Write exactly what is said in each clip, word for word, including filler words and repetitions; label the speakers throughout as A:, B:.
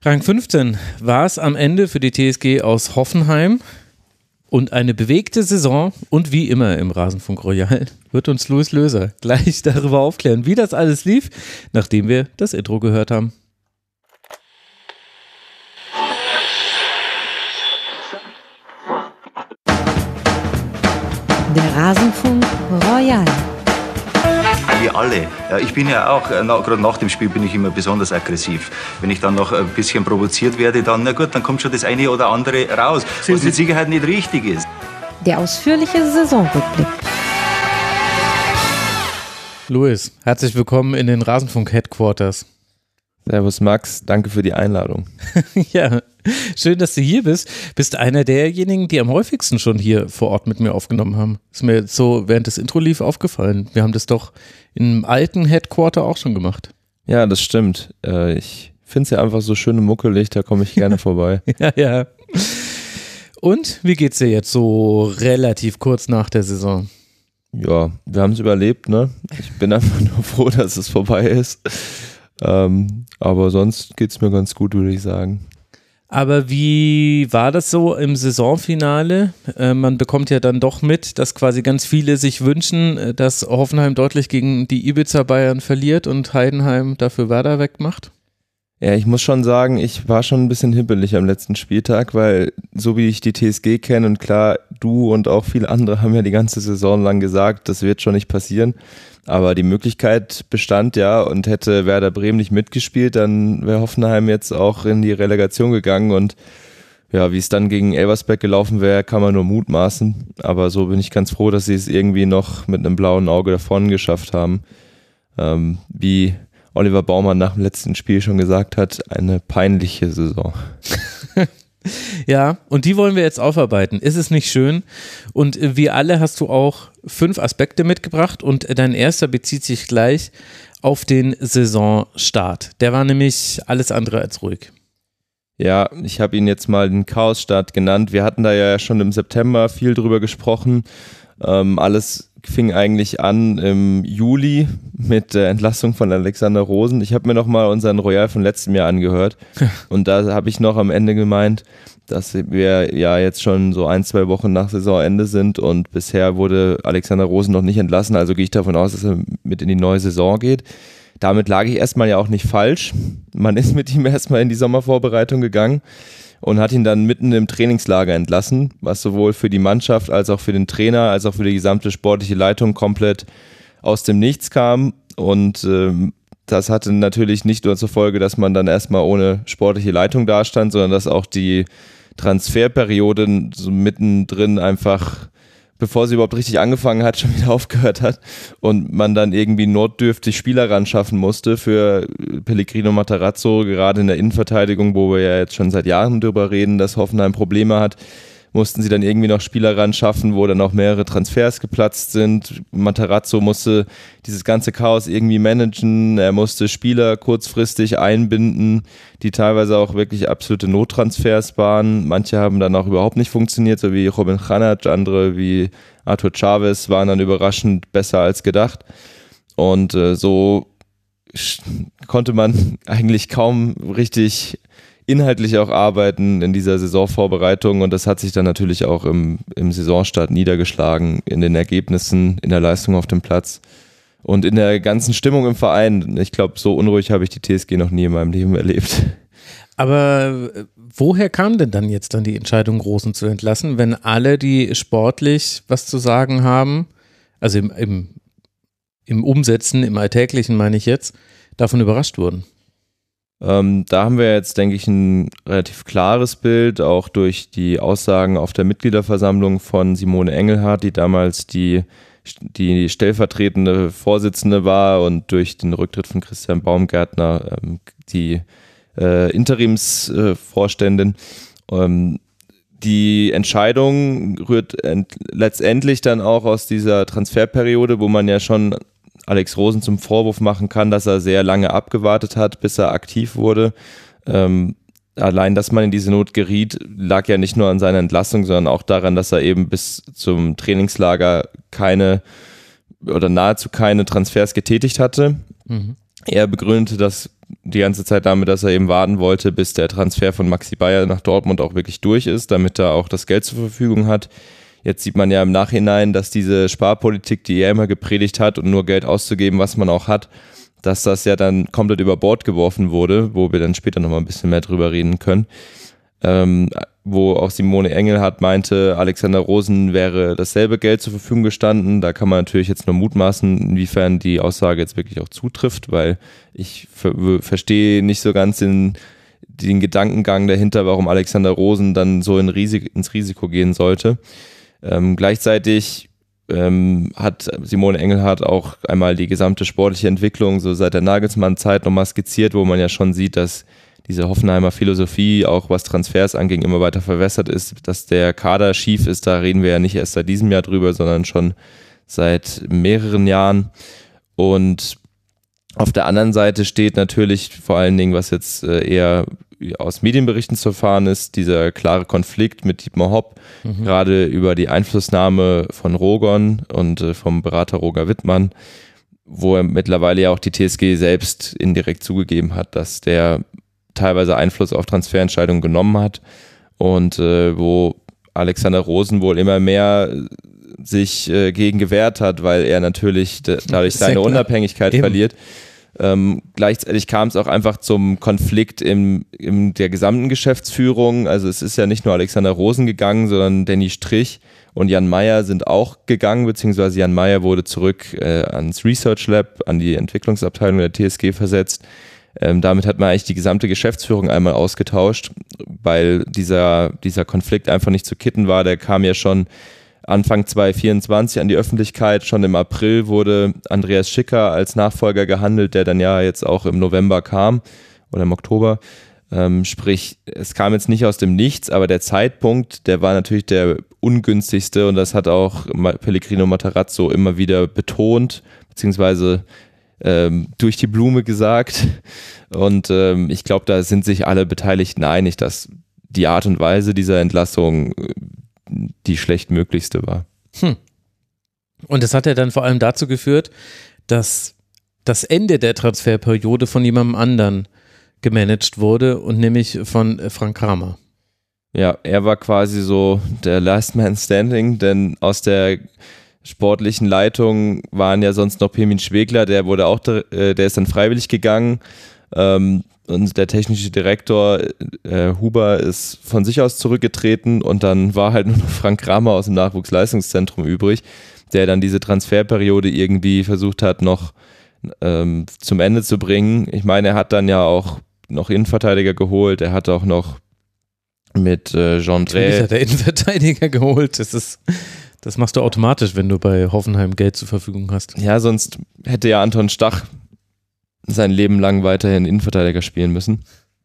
A: Rang fünfzehn war es am Ende für die T S G aus Hoffenheim und eine bewegte Saison und wie immer im Rasenfunk Royal wird uns Luis Löser gleich darüber aufklären, wie das alles lief, nachdem wir das Intro gehört haben.
B: Der Rasenfunk Royal.
C: Wir alle. Ja, ich bin ja auch, na, gerade nach dem Spiel bin ich immer besonders aggressiv. Wenn ich dann noch ein bisschen provoziert werde, dann, na gut, dann kommt schon das eine oder andere raus, was mit Sicherheit nicht richtig ist.
B: Der ausführliche Saisonrückblick.
A: Luis, herzlich willkommen in den Rasenfunk Headquarters.
D: Servus Max, danke für die Einladung.
A: Ja, schön, dass du hier bist. Bist einer derjenigen, die am häufigsten schon hier vor Ort mit mir aufgenommen haben. Ist mir jetzt so während des Intro lief aufgefallen. Wir haben das doch im alten Headquarter auch schon gemacht.
D: Ja, das stimmt. Ich finde es ja einfach so schön und muckelig, da komme ich gerne vorbei.
A: Ja, ja. Und wie geht's dir jetzt so relativ kurz nach der Saison?
D: Ja, wir haben es überlebt, ne? Ich bin einfach nur froh, dass es vorbei ist. Ähm, aber sonst geht's mir ganz gut, würde ich sagen.
A: Aber wie war das so im Saisonfinale? Äh, man bekommt ja dann doch mit, dass quasi ganz viele sich wünschen, dass Hoffenheim deutlich gegen die Ibiza-Bayern verliert und Heidenheim dafür Werder wegmacht.
D: Ja, ich muss schon sagen, ich war schon ein bisschen hibbelig am letzten Spieltag, weil so wie ich die T S G kenne und klar, du und auch viele andere haben ja die ganze Saison lang gesagt, das wird schon nicht passieren. Aber die Möglichkeit bestand ja, und hätte Werder Bremen nicht mitgespielt, dann wäre Hoffenheim jetzt auch in die Relegation gegangen und ja, wie es dann gegen Elversberg gelaufen wäre, kann man nur mutmaßen. Aber so bin ich ganz froh, dass sie es irgendwie noch mit einem blauen Auge davon geschafft haben. Ähm, wie Oliver Baumann nach dem letzten Spiel schon gesagt hat, eine peinliche Saison.
A: Ja, und die wollen wir jetzt aufarbeiten. Ist es nicht schön? Und wie alle hast du auch fünf Aspekte mitgebracht und dein erster bezieht sich gleich auf den Saisonstart. Der war nämlich alles andere als ruhig.
D: Ja, ich habe ihn jetzt mal den Chaosstart genannt. Wir hatten da ja schon im September viel drüber gesprochen. Ähm, alles fing eigentlich an im Juli mit der Entlassung von Alexander Rosen. Ich habe mir nochmal unseren Royal von letztem Jahr angehört und da habe ich noch am Ende gemeint, dass wir ja jetzt schon so ein, zwei Wochen nach Saisonende sind und bisher wurde Alexander Rosen noch nicht entlassen, also gehe ich davon aus, dass er mit in die neue Saison geht. Damit lag ich erstmal ja auch nicht falsch. Man ist mit ihm erstmal in die Sommervorbereitung gegangen und hat ihn dann mitten im Trainingslager entlassen, was sowohl für die Mannschaft als auch für den Trainer, als auch für die gesamte sportliche Leitung komplett aus dem Nichts kam. Und ähm, das hatte natürlich nicht nur zur Folge, dass man dann erstmal ohne sportliche Leitung dastand, sondern dass auch die Transferperiode so mittendrin einfach, bevor sie überhaupt richtig angefangen hat, schon wieder aufgehört hat und man dann irgendwie notdürftig Spieler ran schaffen musste für Pellegrino Matarazzo, gerade in der Innenverteidigung, wo wir ja jetzt schon seit Jahren drüber reden, dass Hoffenheim Probleme hat, mussten sie dann irgendwie noch Spieler ran schaffen, wo dann auch mehrere Transfers geplatzt sind. Matarazzo musste dieses ganze Chaos irgendwie managen, er musste Spieler kurzfristig einbinden, die teilweise auch wirklich absolute Nottransfers waren. Manche haben dann auch überhaupt nicht funktioniert, so wie Robin Hranac, andere wie Artur Chavez waren dann überraschend besser als gedacht. Und äh, so konnte man eigentlich kaum richtig inhaltlich auch arbeiten in dieser Saisonvorbereitung und das hat sich dann natürlich auch im, im Saisonstart niedergeschlagen in den Ergebnissen, in der Leistung auf dem Platz und in der ganzen Stimmung im Verein. Ich glaube, so unruhig habe ich die T S G noch nie in meinem Leben erlebt.
A: Aber woher kam denn dann jetzt dann die Entscheidung, Rosen zu entlassen, wenn alle, die sportlich was zu sagen haben, also im, im, im Umsetzen, im Alltäglichen meine ich jetzt, davon überrascht wurden?
D: Ähm, da haben wir jetzt, denke ich, ein relativ klares Bild, auch durch die Aussagen auf der Mitgliederversammlung von Simone Engelhardt, die damals die, die stellvertretende Vorsitzende war und durch den Rücktritt von Christian Baumgärtner ähm, die äh, Interimsvorständin. Ähm, die Entscheidung rührt ent- letztendlich dann auch aus dieser Transferperiode, wo man ja schon Alex Rosen zum Vorwurf machen kann, dass er sehr lange abgewartet hat, bis er aktiv wurde. Ähm, allein, dass man in diese Not geriet, lag ja nicht nur an seiner Entlassung, sondern auch daran, dass er eben bis zum Trainingslager keine oder nahezu keine Transfers getätigt hatte. Mhm. Er begründete das die ganze Zeit damit, dass er eben warten wollte, bis der Transfer von Maxi Bayer nach Dortmund auch wirklich durch ist, damit er auch das Geld zur Verfügung hat. Jetzt sieht man ja im Nachhinein, dass diese Sparpolitik, die er immer gepredigt hat und nur Geld auszugeben, was man auch hat, dass das ja dann komplett über Bord geworfen wurde, wo wir dann später nochmal ein bisschen mehr drüber reden können. Ähm, wo auch Simone Engelhardt meinte, Alexander Rosen wäre dasselbe Geld zur Verfügung gestanden. Da kann man natürlich jetzt nur mutmaßen, inwiefern die Aussage jetzt wirklich auch zutrifft, weil ich ver- verstehe nicht so ganz den, den Gedankengang dahinter, warum Alexander Rosen dann so in Risik- ins Risiko gehen sollte. Ähm, gleichzeitig ähm, hat Simone Engelhardt auch einmal die gesamte sportliche Entwicklung so seit der Nagelsmann-Zeit nochmal skizziert, wo man ja schon sieht, dass diese Hoffenheimer Philosophie, auch was Transfers anging, immer weiter verwässert ist, dass der Kader schief ist, da reden wir ja nicht erst seit diesem Jahr drüber, sondern schon seit mehreren Jahren. Und auf der anderen Seite steht natürlich vor allen Dingen, was jetzt eher aus Medienberichten zu erfahren ist, dieser klare Konflikt mit Dietmar Hopp, mhm. gerade über die Einflussnahme von Rogon und vom Berater Roger Wittmann, wo er mittlerweile ja auch die T S G selbst indirekt zugegeben hat, dass der teilweise Einfluss auf Transferentscheidungen genommen hat und äh, wo Alexander Rosen wohl immer mehr sich äh, gegen gewehrt hat, weil er natürlich de- dadurch seine Unabhängigkeit Eben. verliert. Ähm, gleichzeitig kam es auch einfach zum Konflikt im, in der gesamten Geschäftsführung. Also es ist ja nicht nur Alexander Rosen gegangen, sondern Danny Strich und Jan Meyer sind auch gegangen, beziehungsweise Jan Meyer wurde zurück äh, ans Research Lab, an die Entwicklungsabteilung der T S G versetzt. Ähm, damit hat man eigentlich die gesamte Geschäftsführung einmal ausgetauscht, weil dieser, dieser Konflikt einfach nicht zu kitten war. Der kam ja schon Anfang zwanzig vierundzwanzig an die Öffentlichkeit. Schon im April wurde Andreas Schicker als Nachfolger gehandelt, der dann ja jetzt auch im November kam oder im Oktober. Ähm, sprich, es kam jetzt nicht aus dem Nichts, aber der Zeitpunkt, der war natürlich der ungünstigste und das hat auch Pellegrino Matarazzo immer wieder betont, beziehungsweise Ähm, durch die Blume gesagt und ähm, ich glaube, da sind sich alle Beteiligten einig, dass die Art und Weise dieser Entlassung die schlechtmöglichste war.
A: Hm. Und das hat ja dann vor allem dazu geführt, dass das Ende der Transferperiode von jemandem anderen gemanagt wurde und nämlich von Frank Kramer.
D: Ja, er war quasi so der Last Man Standing, denn aus der sportlichen Leitung waren ja sonst noch Pirmin Schwegler, der wurde auch, der ist dann freiwillig gegangen ähm, und der technische Direktor äh, Huber ist von sich aus zurückgetreten und dann war halt nur noch Frank Kramer aus dem Nachwuchsleistungszentrum übrig, der dann diese Transferperiode irgendwie versucht hat noch ähm, zum Ende zu bringen. Ich meine, er hat dann ja auch noch Innenverteidiger geholt, er hat auch noch mit äh, Jean Drey.
A: Natürlich hat er Innenverteidiger geholt, das ist Das machst du automatisch, wenn du bei Hoffenheim Geld zur Verfügung hast.
D: Ja, sonst hätte ja Anton Stach sein Leben lang weiterhin Innenverteidiger spielen müssen.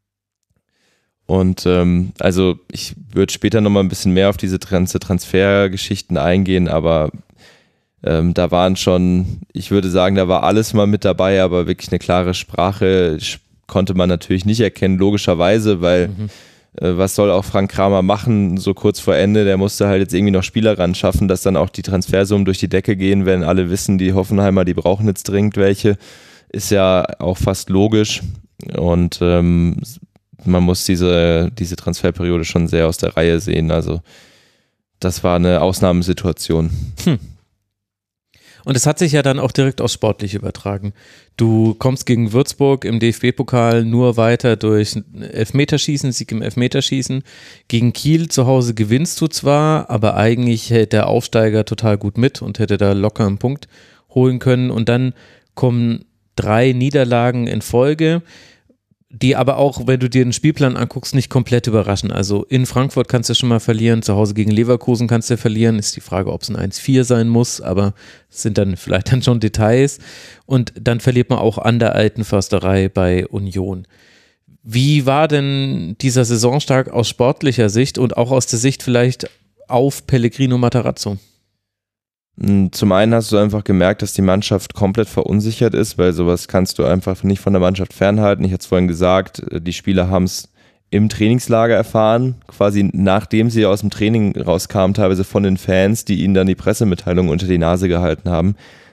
D: Und ähm, also ich würde später nochmal ein bisschen mehr auf diese ganze Transfergeschichten eingehen, aber ähm, da waren schon, ich würde sagen, da war alles mal mit dabei, aber wirklich eine klare Sprache konnte man natürlich nicht erkennen, logischerweise, weil mhm. was soll auch Frank Kramer machen, so kurz vor Ende, der musste halt jetzt irgendwie noch Spieler ran schaffen, dass dann auch die Transfersummen durch die Decke gehen, wenn alle wissen, die Hoffenheimer, die brauchen jetzt dringend welche, ist ja auch fast logisch und ähm, man muss diese, diese Transferperiode schon sehr aus der Reihe sehen, also das war eine Ausnahmesituation.
A: Hm. Und es hat sich ja dann auch direkt aufs Sportliche übertragen. Du kommst gegen Würzburg im D F B-Pokal nur weiter durch Elfmeterschießen, Sieg im Elfmeterschießen. Gegen Kiel zu Hause gewinnst du zwar, aber eigentlich hält der Aufsteiger total gut mit und hätte da locker einen Punkt holen können. Und dann kommen drei Niederlagen in Folge, die aber auch, wenn du dir den Spielplan anguckst, nicht komplett überraschen. Also in Frankfurt kannst du schon mal verlieren, zu Hause gegen Leverkusen kannst du verlieren, ist die Frage, ob es ein eins vier sein muss, aber es sind dann vielleicht dann schon Details. Und dann verliert man auch an der alten Försterei bei Union. Wie war denn dieser Saisonstart aus sportlicher Sicht und auch aus der Sicht vielleicht auf Pellegrino Matarazzo?
D: Zum einen hast du einfach gemerkt, dass die Mannschaft komplett verunsichert ist, weil sowas kannst du einfach nicht von der Mannschaft fernhalten. Ich hatte es vorhin gesagt, die Spieler haben es im Trainingslager erfahren, quasi nachdem sie aus dem Training rauskamen, teilweise von den Fans, die ihnen dann die Pressemitteilung unter die Nase gehalten haben.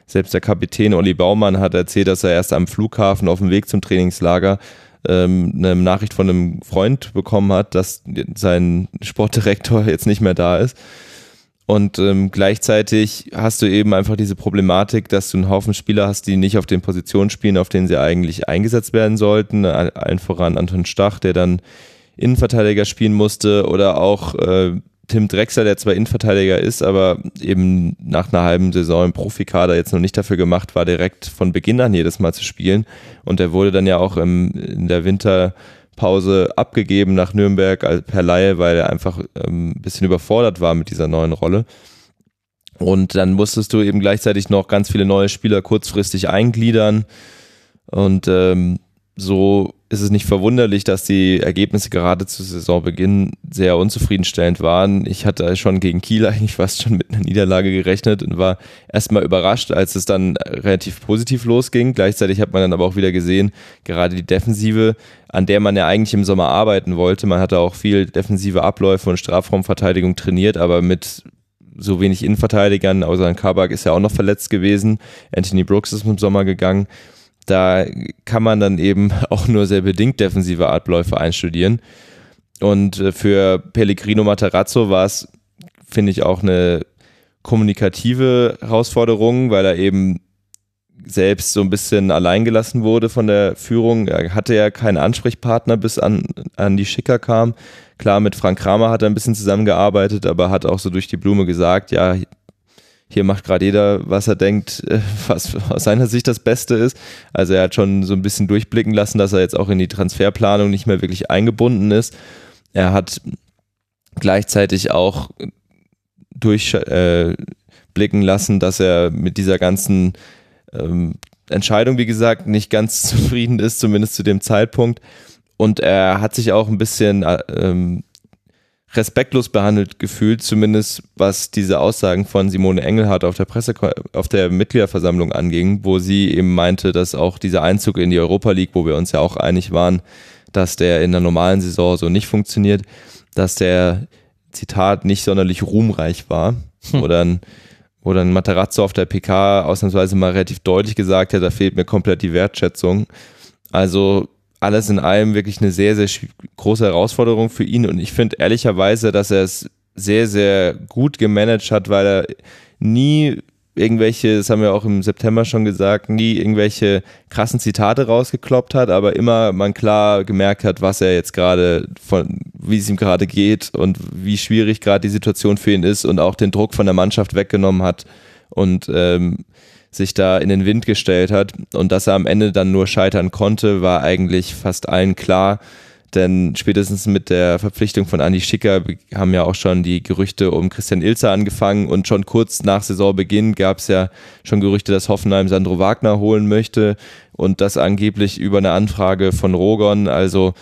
D: selbst der Kapitän Olli Baumann hat erzählt, dass er erst am Flughafen auf dem Weg zum Trainingslager ähm, eine Nachricht von einem Freund bekommen hat, dass sein Sportdirektor jetzt nicht mehr da ist. Und ähm, gleichzeitig hast du eben einfach diese Problematik, dass du einen Haufen Spieler hast, die nicht auf den Positionen spielen, auf denen sie eigentlich eingesetzt werden sollten. Allen voran Anton Stach, der dann Innenverteidiger spielen musste, oder auch äh, Tim Drexler, der zwar Innenverteidiger ist, aber eben nach einer halben Saison im Profikader jetzt noch nicht dafür gemacht war, direkt von Beginn an jedes Mal zu spielen. Und der wurde dann ja auch im, in der Winterpause abgegeben nach Nürnberg per Laie, weil er einfach ähm, ein bisschen überfordert war mit dieser neuen Rolle. Und dann musstest du eben gleichzeitig noch ganz viele neue Spieler kurzfristig eingliedern. Und ähm, so ist es nicht verwunderlich, dass die Ergebnisse gerade zu Saisonbeginn sehr unzufriedenstellend waren. Ich hatte schon gegen Kiel eigentlich fast schon mit einer Niederlage gerechnet und war erstmal überrascht, als es dann relativ positiv losging. Gleichzeitig hat man dann aber auch wieder gesehen, gerade die Defensive, an der man ja eigentlich im Sommer arbeiten wollte. Man hatte auch viel defensive Abläufe und Strafraumverteidigung trainiert, aber mit so wenig Innenverteidigern, außer Kabak ist ja auch noch verletzt gewesen. Anthony Brooks ist im Sommer gegangen. Da kann man dann eben auch nur sehr bedingt defensive Abläufe einstudieren. Und für Pellegrino Matarazzo war es, finde ich, auch eine kommunikative Herausforderung, weil er eben selbst so ein bisschen alleingelassen wurde von der Führung. Er hatte ja keinen Ansprechpartner, bis an, an die Schicker kam. Klar, mit Frank Kramer hat er ein bisschen zusammengearbeitet, aber hat auch so durch die Blume gesagt, ja, hier macht gerade jeder, was er denkt, was aus seiner Sicht das Beste ist. Also er hat schon so ein bisschen durchblicken lassen, dass er jetzt auch in die Transferplanung nicht mehr wirklich eingebunden ist. Er hat gleichzeitig auch durchblicken äh, lassen, dass er mit dieser ganzen ähm, Entscheidung, wie gesagt, nicht ganz zufrieden ist, zumindest zu dem Zeitpunkt. Und er hat sich auch ein bisschen ähm, respektlos behandelt gefühlt, zumindest was diese Aussagen von Simone Engelhardt auf der Presse, auf der Mitgliederversammlung anging, wo sie eben meinte, dass auch dieser Einzug in die Europa League, wo wir uns ja auch einig waren, dass der in der normalen Saison so nicht funktioniert, dass der, Zitat, nicht sonderlich ruhmreich war. Hm. Oder ein, oder ein Matarazzo auf der P K ausnahmsweise mal relativ deutlich gesagt hat, da fehlt mir komplett die Wertschätzung. Also alles in allem wirklich eine sehr, sehr große Herausforderung für ihn, und ich finde ehrlicherweise, dass er es sehr, sehr gut gemanagt hat, weil er nie irgendwelche, das haben wir auch im September schon gesagt, nie irgendwelche krassen Zitate rausgekloppt hat, aber immer man klar gemerkt hat, was er jetzt gerade, von wie es ihm gerade geht und wie schwierig gerade die Situation für ihn ist, und auch den Druck von der Mannschaft weggenommen hat und ähm, sich da in den Wind gestellt hat. Und dass er am Ende dann nur scheitern konnte, war eigentlich fast allen klar, denn spätestens mit der Verpflichtung von Andi Schicker haben ja auch schon die Gerüchte um Christian Ilzer angefangen, und schon kurz nach Saisonbeginn gab es ja schon Gerüchte, dass Hoffenheim Sandro Wagner holen möchte, und das angeblich über eine Anfrage von Rogon. Also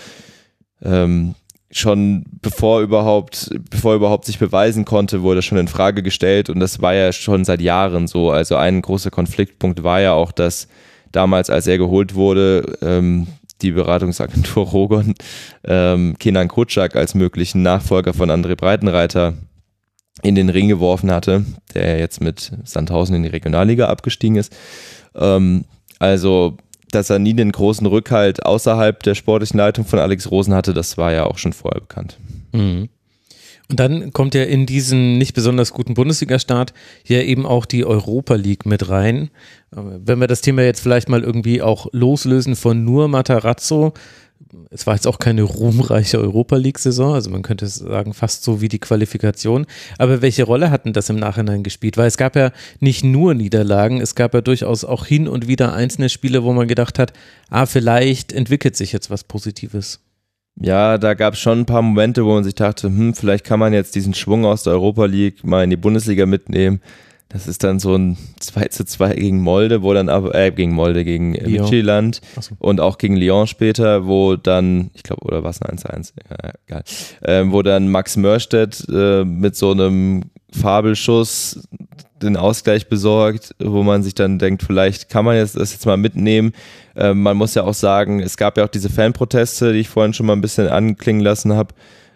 D: ähm, schon bevor überhaupt, bevor er überhaupt sich beweisen konnte, wurde schon in Frage gestellt, und das war ja schon seit Jahren so. Also ein großer Konfliktpunkt war ja auch, dass damals, als er geholt wurde, ähm, die Beratungsagentur Rogon ähm, Kenan Kocak als möglichen Nachfolger von André Breitenreiter in den Ring geworfen hatte, der jetzt mit Sandhausen in die Regionalliga abgestiegen ist. Ähm, also dass er nie den großen Rückhalt außerhalb der sportlichen Leitung von Alex Rosen hatte, das war ja auch schon vorher bekannt.
A: Mhm. Und dann kommt ja in diesen nicht besonders guten Bundesliga-Start ja eben auch die Europa League mit rein. Wenn wir das Thema jetzt vielleicht mal irgendwie auch loslösen von nur Matarazzo, es war jetzt auch keine ruhmreiche Europa League-Saison, also man könnte sagen fast so wie die Qualifikation, aber welche Rolle hat denn das im Nachhinein gespielt? Weil es gab ja nicht nur Niederlagen, es gab ja durchaus auch hin und wieder einzelne Spiele, wo man gedacht hat, ah, vielleicht entwickelt sich jetzt was Positives.
D: Ja, da gab es schon ein paar Momente, wo man sich dachte, hm, vielleicht kann man jetzt diesen Schwung aus der Europa League mal in die Bundesliga mitnehmen. Das ist dann so ein zwei zu zwei gegen Molde, wo dann aber, äh, gegen Molde, gegen Midtjylland so. Und auch gegen Lyon später, wo dann, ich glaube, oder war es ein eins zu eins? Ja, egal. Ähm, wo dann Max Mörstedt äh, mit so einem Fabelschuss den Ausgleich besorgt, wo man sich dann denkt, vielleicht kann man jetzt das jetzt mal mitnehmen. Ähm, man muss ja auch sagen, es gab ja auch diese Fanproteste, die ich vorhin schon mal ein bisschen anklingen lassen habe,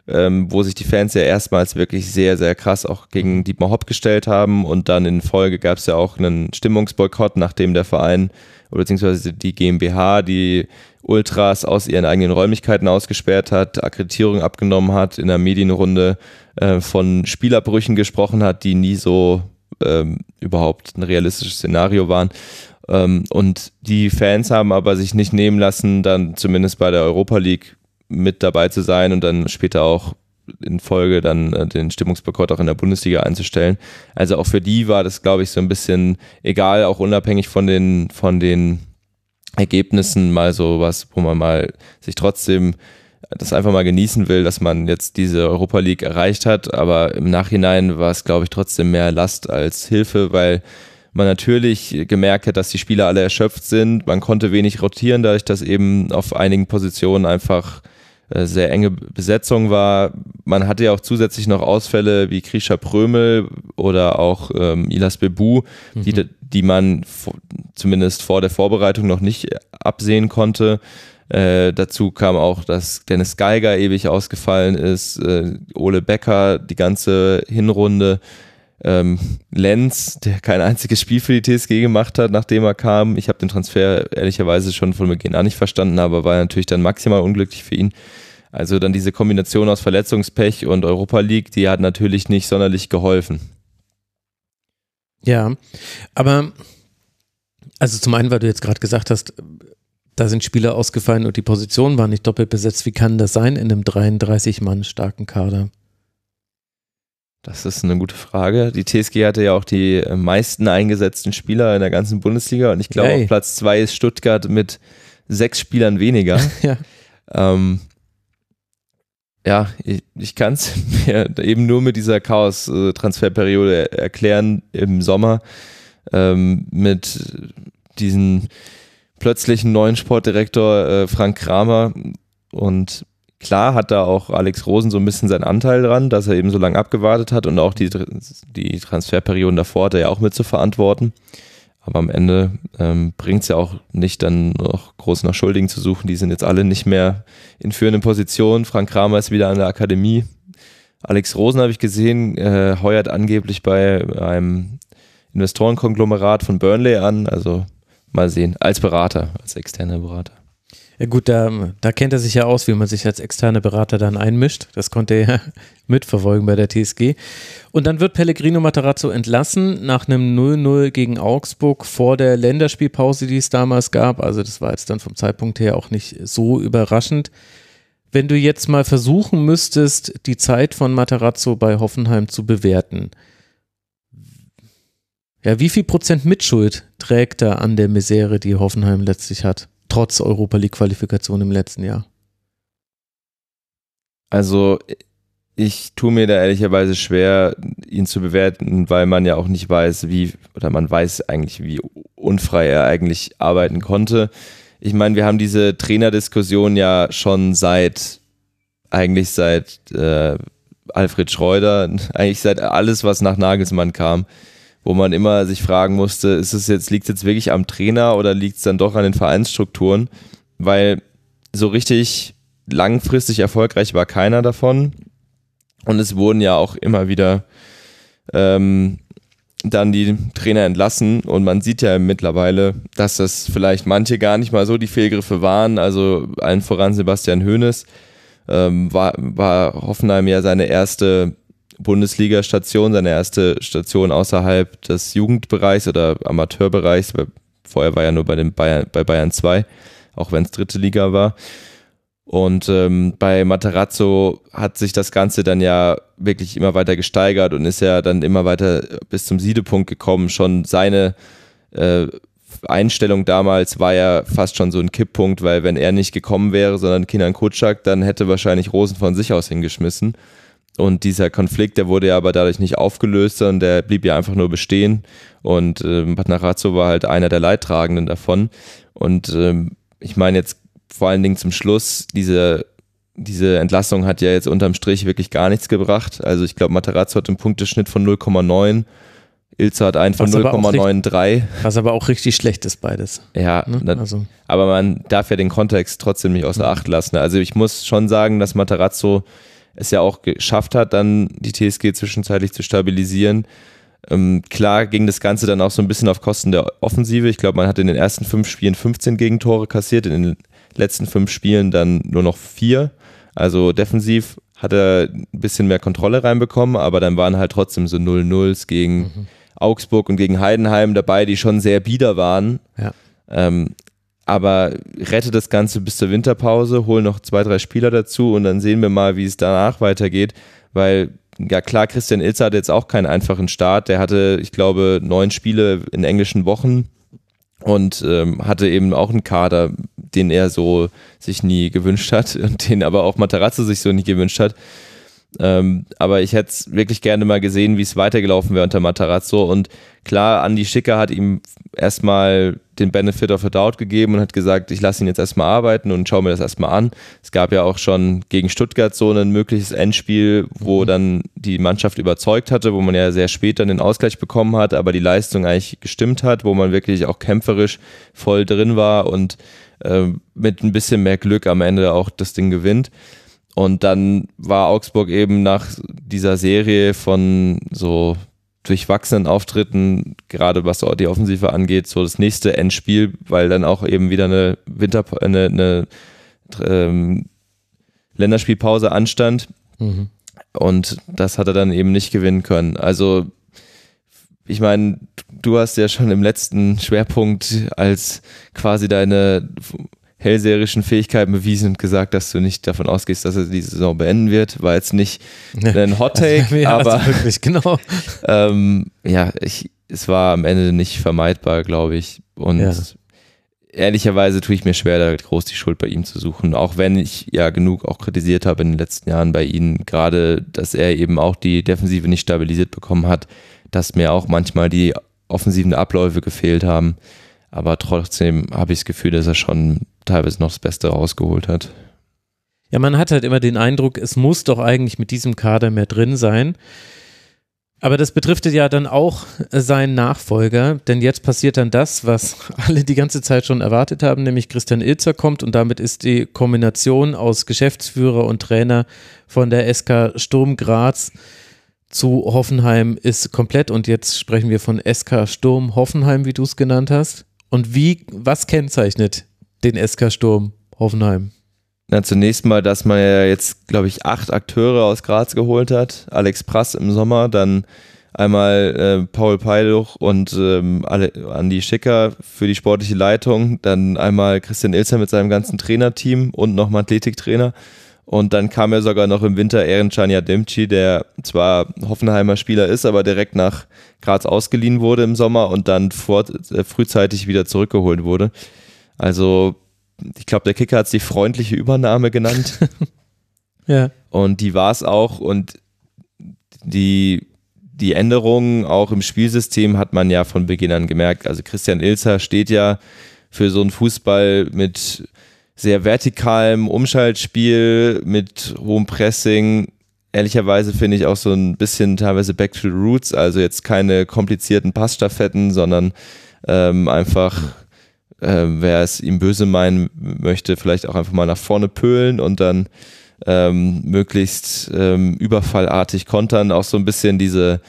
D: ähm, wo sich die Fans ja erstmals wirklich sehr, sehr krass auch gegen Dietmar Hopp gestellt haben und dann in Folge gab es ja auch einen Stimmungsboykott, nachdem der Verein oder beziehungsweise die GmbH die Ultras aus ihren eigenen Räumlichkeiten ausgesperrt hat, Akkreditierung abgenommen hat, in der Medienrunde äh, von Spielabbrüchen gesprochen hat, die nie so ähm, überhaupt ein realistisches Szenario waren. Ähm, und die Fans haben aber sich nicht nehmen lassen, dann zumindest bei der Europa League mit dabei zu sein und dann später auch in Folge dann äh, den Stimmungsboykott auch in der Bundesliga einzustellen. Also auch für die war das, glaube ich, so ein bisschen egal, auch unabhängig von den, von den Ergebnissen mal so was, wo man mal sich trotzdem das einfach mal genießen will, dass man jetzt diese Europa League erreicht hat, aber im Nachhinein war es, glaube ich, trotzdem mehr Last als Hilfe, weil man natürlich gemerkt hat, dass die Spieler alle erschöpft sind, man konnte wenig rotieren, dadurch, dass eben auf einigen Positionen einfach äh, sehr enge Besetzung war. Man hatte ja auch zusätzlich noch Ausfälle wie Krisha Prömel oder auch ähm, Ilas Bebu, mhm. die, die man v- zumindest vor der Vorbereitung noch nicht absehen konnte. Äh, dazu kam auch, dass Dennis Geiger ewig ausgefallen ist, äh, Ole Becker die ganze Hinrunde, ähm, Lenz, der kein einziges Spiel für die T S G gemacht hat, nachdem er kam. Ich habe den Transfer ehrlicherweise schon von Beginn an nicht verstanden, aber war natürlich dann maximal unglücklich für ihn. Also dann diese Kombination aus Verletzungspech und Europa League, die hat natürlich nicht sonderlich geholfen.
A: Ja, aber also zum einen, weil du jetzt gerade gesagt hast, da sind Spieler ausgefallen und die Position war nicht doppelt besetzt. Wie kann das sein in einem dreiunddreißig Mann starken Kader?
D: Das ist eine gute Frage. Die T S G hatte ja auch die meisten eingesetzten Spieler in der ganzen Bundesliga und ich glaube
A: hey.
D: auf Platz zwei ist Stuttgart mit sechs Spielern weniger.
A: ja.
D: Ähm, ja, ich, ich kann es mir eben nur mit dieser Chaos-Transferperiode erklären im Sommer ähm, mit diesen plötzlichen neuen Sportdirektor äh, Frank Kramer und klar hat da auch Alex Rosen so ein bisschen seinen Anteil dran, dass er eben so lange abgewartet hat und auch die, die Transferperioden davor hat er ja auch mit zu verantworten. Aber am Ende ähm, bringt es ja auch nicht, dann noch groß nach Schuldigen zu suchen. Die sind jetzt alle nicht mehr in führenden Positionen. Frank Kramer ist wieder an der Akademie. Alex Rosen habe ich gesehen, äh, heuert angeblich bei einem Investorenkonglomerat von Burnley an. Also mal sehen, als Berater, als externer Berater.
A: Ja gut, da, da kennt er sich ja aus, wie man sich als externe Berater dann einmischt. Das konnte er ja mitverfolgen bei der T S G. Und dann wird Pellegrino Matarazzo entlassen nach einem null null gegen Augsburg vor der Länderspielpause, die es damals gab. Also das war jetzt dann vom Zeitpunkt her auch nicht so überraschend. Wenn du jetzt mal versuchen müsstest, die Zeit von Matarazzo bei Hoffenheim zu bewerten, ja, wie viel Prozent Mitschuld trägt er an der Misere, die Hoffenheim letztlich hat? Trotz Europa-League-Qualifikation im letzten Jahr.
D: Also ich tue mir da ehrlicherweise schwer, ihn zu bewerten, weil man ja auch nicht weiß, wie, oder man weiß eigentlich, wie unfrei er eigentlich arbeiten konnte. Ich meine, wir haben diese Trainerdiskussion ja schon seit, eigentlich seit äh, Alfred Schreuder, eigentlich seit alles, was nach Nagelsmann kam, wo man immer sich fragen musste, ist es jetzt, liegt es jetzt wirklich am Trainer oder liegt es dann doch an den Vereinsstrukturen? Weil so richtig langfristig erfolgreich war keiner davon. Und es wurden ja auch immer wieder ähm, dann die Trainer entlassen. Und man sieht ja mittlerweile, dass das vielleicht manche gar nicht mal so die Fehlgriffe waren. Also allen voran Sebastian Hoeneß ähm, war, war Hoffenheim ja seine erste Bundesliga-Station, seine erste Station außerhalb des Jugendbereichs oder Amateurbereichs, weil vorher war ja nur bei den Bayern, bei Bayern zwei, auch wenn es dritte Liga war. Und ähm, bei Matarazzo hat sich das Ganze dann ja wirklich immer weiter gesteigert und ist ja dann immer weiter bis zum Siedepunkt gekommen. Schon seine äh, Einstellung damals war ja fast schon so ein Kipppunkt, weil wenn er nicht gekommen wäre, sondern Kenan Kutschak, dann hätte wahrscheinlich Rosen von sich aus hingeschmissen. Und dieser Konflikt, der wurde ja aber dadurch nicht aufgelöst, sondern der blieb ja einfach nur bestehen. Und äh, Matarazzo war halt einer der Leidtragenden davon. Und ähm, ich meine jetzt vor allen Dingen zum Schluss, diese, diese Entlassung hat ja jetzt unterm Strich wirklich gar nichts gebracht. Also ich glaube, Matarazzo hat einen Punkteschnitt von null Komma neun, Ilze hat einen von null Komma dreiundneunzig.
A: Was aber auch richtig schlecht ist beides.
D: Ja,
A: ne? also.
D: Aber man darf ja den Kontext trotzdem nicht außer Acht lassen. Also ich muss schon sagen, dass Matarazzo es ja auch geschafft hat, dann die T S G zwischenzeitlich zu stabilisieren. Ähm, klar ging das Ganze dann auch so ein bisschen auf Kosten der Offensive. Ich glaube, man hat in den ersten fünf Spielen fünfzehn Gegentore kassiert, in den letzten fünf Spielen dann nur noch vier. Also defensiv hat er ein bisschen mehr Kontrolle reinbekommen, aber dann waren halt trotzdem so null Nulls gegen mhm. Augsburg und gegen Heidenheim dabei, die schon sehr bieder waren.
A: Ja.
D: Ähm, aber rette das Ganze bis zur Winterpause, hol noch zwei, drei Spieler dazu und dann sehen wir mal, wie es danach weitergeht, weil ja klar, Christian Ilzer hatte jetzt auch keinen einfachen Start, der hatte, ich glaube, neun Spiele in englischen Wochen und ähm, hatte eben auch einen Kader, den er so sich nie gewünscht hat und den aber auch Matarazzo sich so nie gewünscht hat. Ähm, aber ich hätte es wirklich gerne mal gesehen, wie es weitergelaufen wäre unter Matarazzo und klar, Andi Schicker hat ihm erstmal den Benefit of the Doubt gegeben und hat gesagt, ich lasse ihn jetzt erstmal arbeiten und schaue mir das erstmal an. Es gab ja auch schon gegen Stuttgart so ein mögliches Endspiel, wo dann die Mannschaft überzeugt hatte, wo man ja sehr spät dann den Ausgleich bekommen hat, aber die Leistung eigentlich gestimmt hat, wo man wirklich auch kämpferisch voll drin war und äh, mit ein bisschen mehr Glück am Ende auch das Ding gewinnt. Und dann war Augsburg eben nach dieser Serie von so durchwachsenen Auftritten, gerade was die Offensive angeht, so das nächste Endspiel, weil dann auch eben wieder eine Winter eine, eine ähm, Länderspielpause anstand. Mhm. Und das hat er dann eben nicht gewinnen können. Also ich meine, du hast ja schon im letzten Schwerpunkt als quasi deine hellseherischen Fähigkeiten bewiesen und gesagt, dass du nicht davon ausgehst, dass er die Saison beenden wird. War jetzt nicht ein Hot Take,
A: ja,
D: aber
A: also wirklich, genau.
D: ähm, ja, ich, es war am Ende nicht vermeidbar, glaube ich. Und ja. ehrlicherweise tue ich mir schwer, da groß die Schuld bei ihm zu suchen, auch wenn ich ja genug auch kritisiert habe in den letzten Jahren bei ihm, gerade, dass er eben auch die Defensive nicht stabilisiert bekommen hat, dass mir auch manchmal die offensiven Abläufe gefehlt haben. Aber trotzdem habe ich das Gefühl, dass er schon teilweise noch das Beste rausgeholt hat.
A: Ja, man hat halt immer den Eindruck, es muss doch eigentlich mit diesem Kader mehr drin sein. Aber das betrifft ja dann auch seinen Nachfolger, denn jetzt passiert dann das, was alle die ganze Zeit schon erwartet haben, nämlich Christian Ilzer kommt und damit ist die Kombination aus Geschäftsführer und Trainer von der S K Sturm Graz zu Hoffenheim ist komplett und jetzt sprechen wir von S K Sturm Hoffenheim, wie du es genannt hast. Und wie, was kennzeichnet den S K Sturm Hoffenheim?
D: Na, zunächst mal, dass man ja jetzt, glaube ich, acht Akteure aus Graz geholt hat. Alex Prass im Sommer, dann einmal äh, Paul Peiluch und ähm, Andi Schicker für die sportliche Leitung, dann einmal Christian Ilzer mit seinem ganzen Trainerteam und nochmal Athletiktrainer. Und dann kam ja sogar noch im Winter Erencan Yadimci, der zwar Hoffenheimer Spieler ist, aber direkt nach Graz ausgeliehen wurde im Sommer und dann vor, äh, frühzeitig wieder zurückgeholt wurde. Also ich glaube, der Kicker hat es die freundliche Übernahme genannt.
A: Ja.
D: Und die war es auch. Und die, die Änderungen auch im Spielsystem hat man ja von Beginn an gemerkt. Also Christian Ilzer steht ja für so einen Fußball mit sehr vertikalem Umschaltspiel, mit hohem Pressing. Ehrlicherweise finde ich auch so ein bisschen teilweise back to the roots, also jetzt keine komplizierten Passstaffetten, sondern ähm, einfach, äh, wer es ihm böse meinen möchte, vielleicht auch einfach mal nach vorne pölen und dann ähm, möglichst ähm, überfallartig kontern. Auch so ein bisschen diese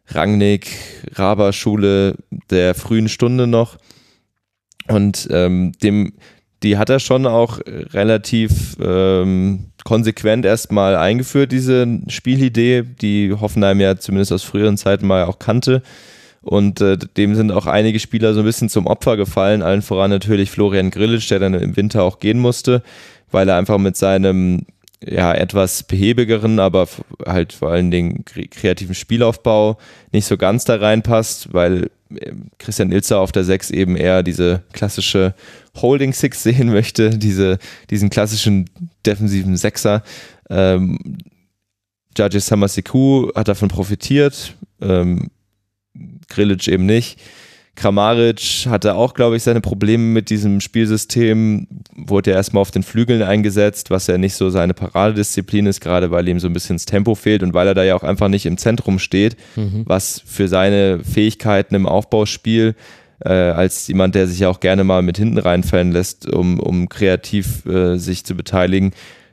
D: Rangnick-Raber-Schule der frühen Stunde noch. Und ähm, dem die hat er schon auch relativ ähm, konsequent erstmal eingeführt, diese Spielidee, die Hoffenheim ja zumindest aus früheren Zeiten mal auch kannte. Und äh, dem sind auch einige Spieler so ein bisschen zum Opfer gefallen, allen voran natürlich Florian Grillitsch, der dann im Winter auch gehen musste, weil er einfach mit seinem ja etwas behäbigeren, aber halt vor allen Dingen kreativen Spielaufbau nicht so ganz da reinpasst, weil Christian Ilzer auf der sechs eben eher diese klassische Holding Six sehen möchte, diese, diesen klassischen defensiven Sechser. Ähm, Djadje Samasekou hat davon profitiert, ähm, Grillitsch eben nicht. Kramaric hatte auch, glaube ich, seine Probleme mit diesem Spielsystem, wurde ja erstmal auf den Flügeln eingesetzt, was ja nicht so seine Paradedisziplin ist, gerade weil ihm so ein bisschen das Tempo fehlt und weil er da ja auch einfach nicht im Zentrum steht, mhm. was für seine Fähigkeiten im Aufbauspiel äh, als jemand, der sich ja auch gerne mal mit hinten reinfallen lässt, um, um kreativ äh, sich zu beteiligen,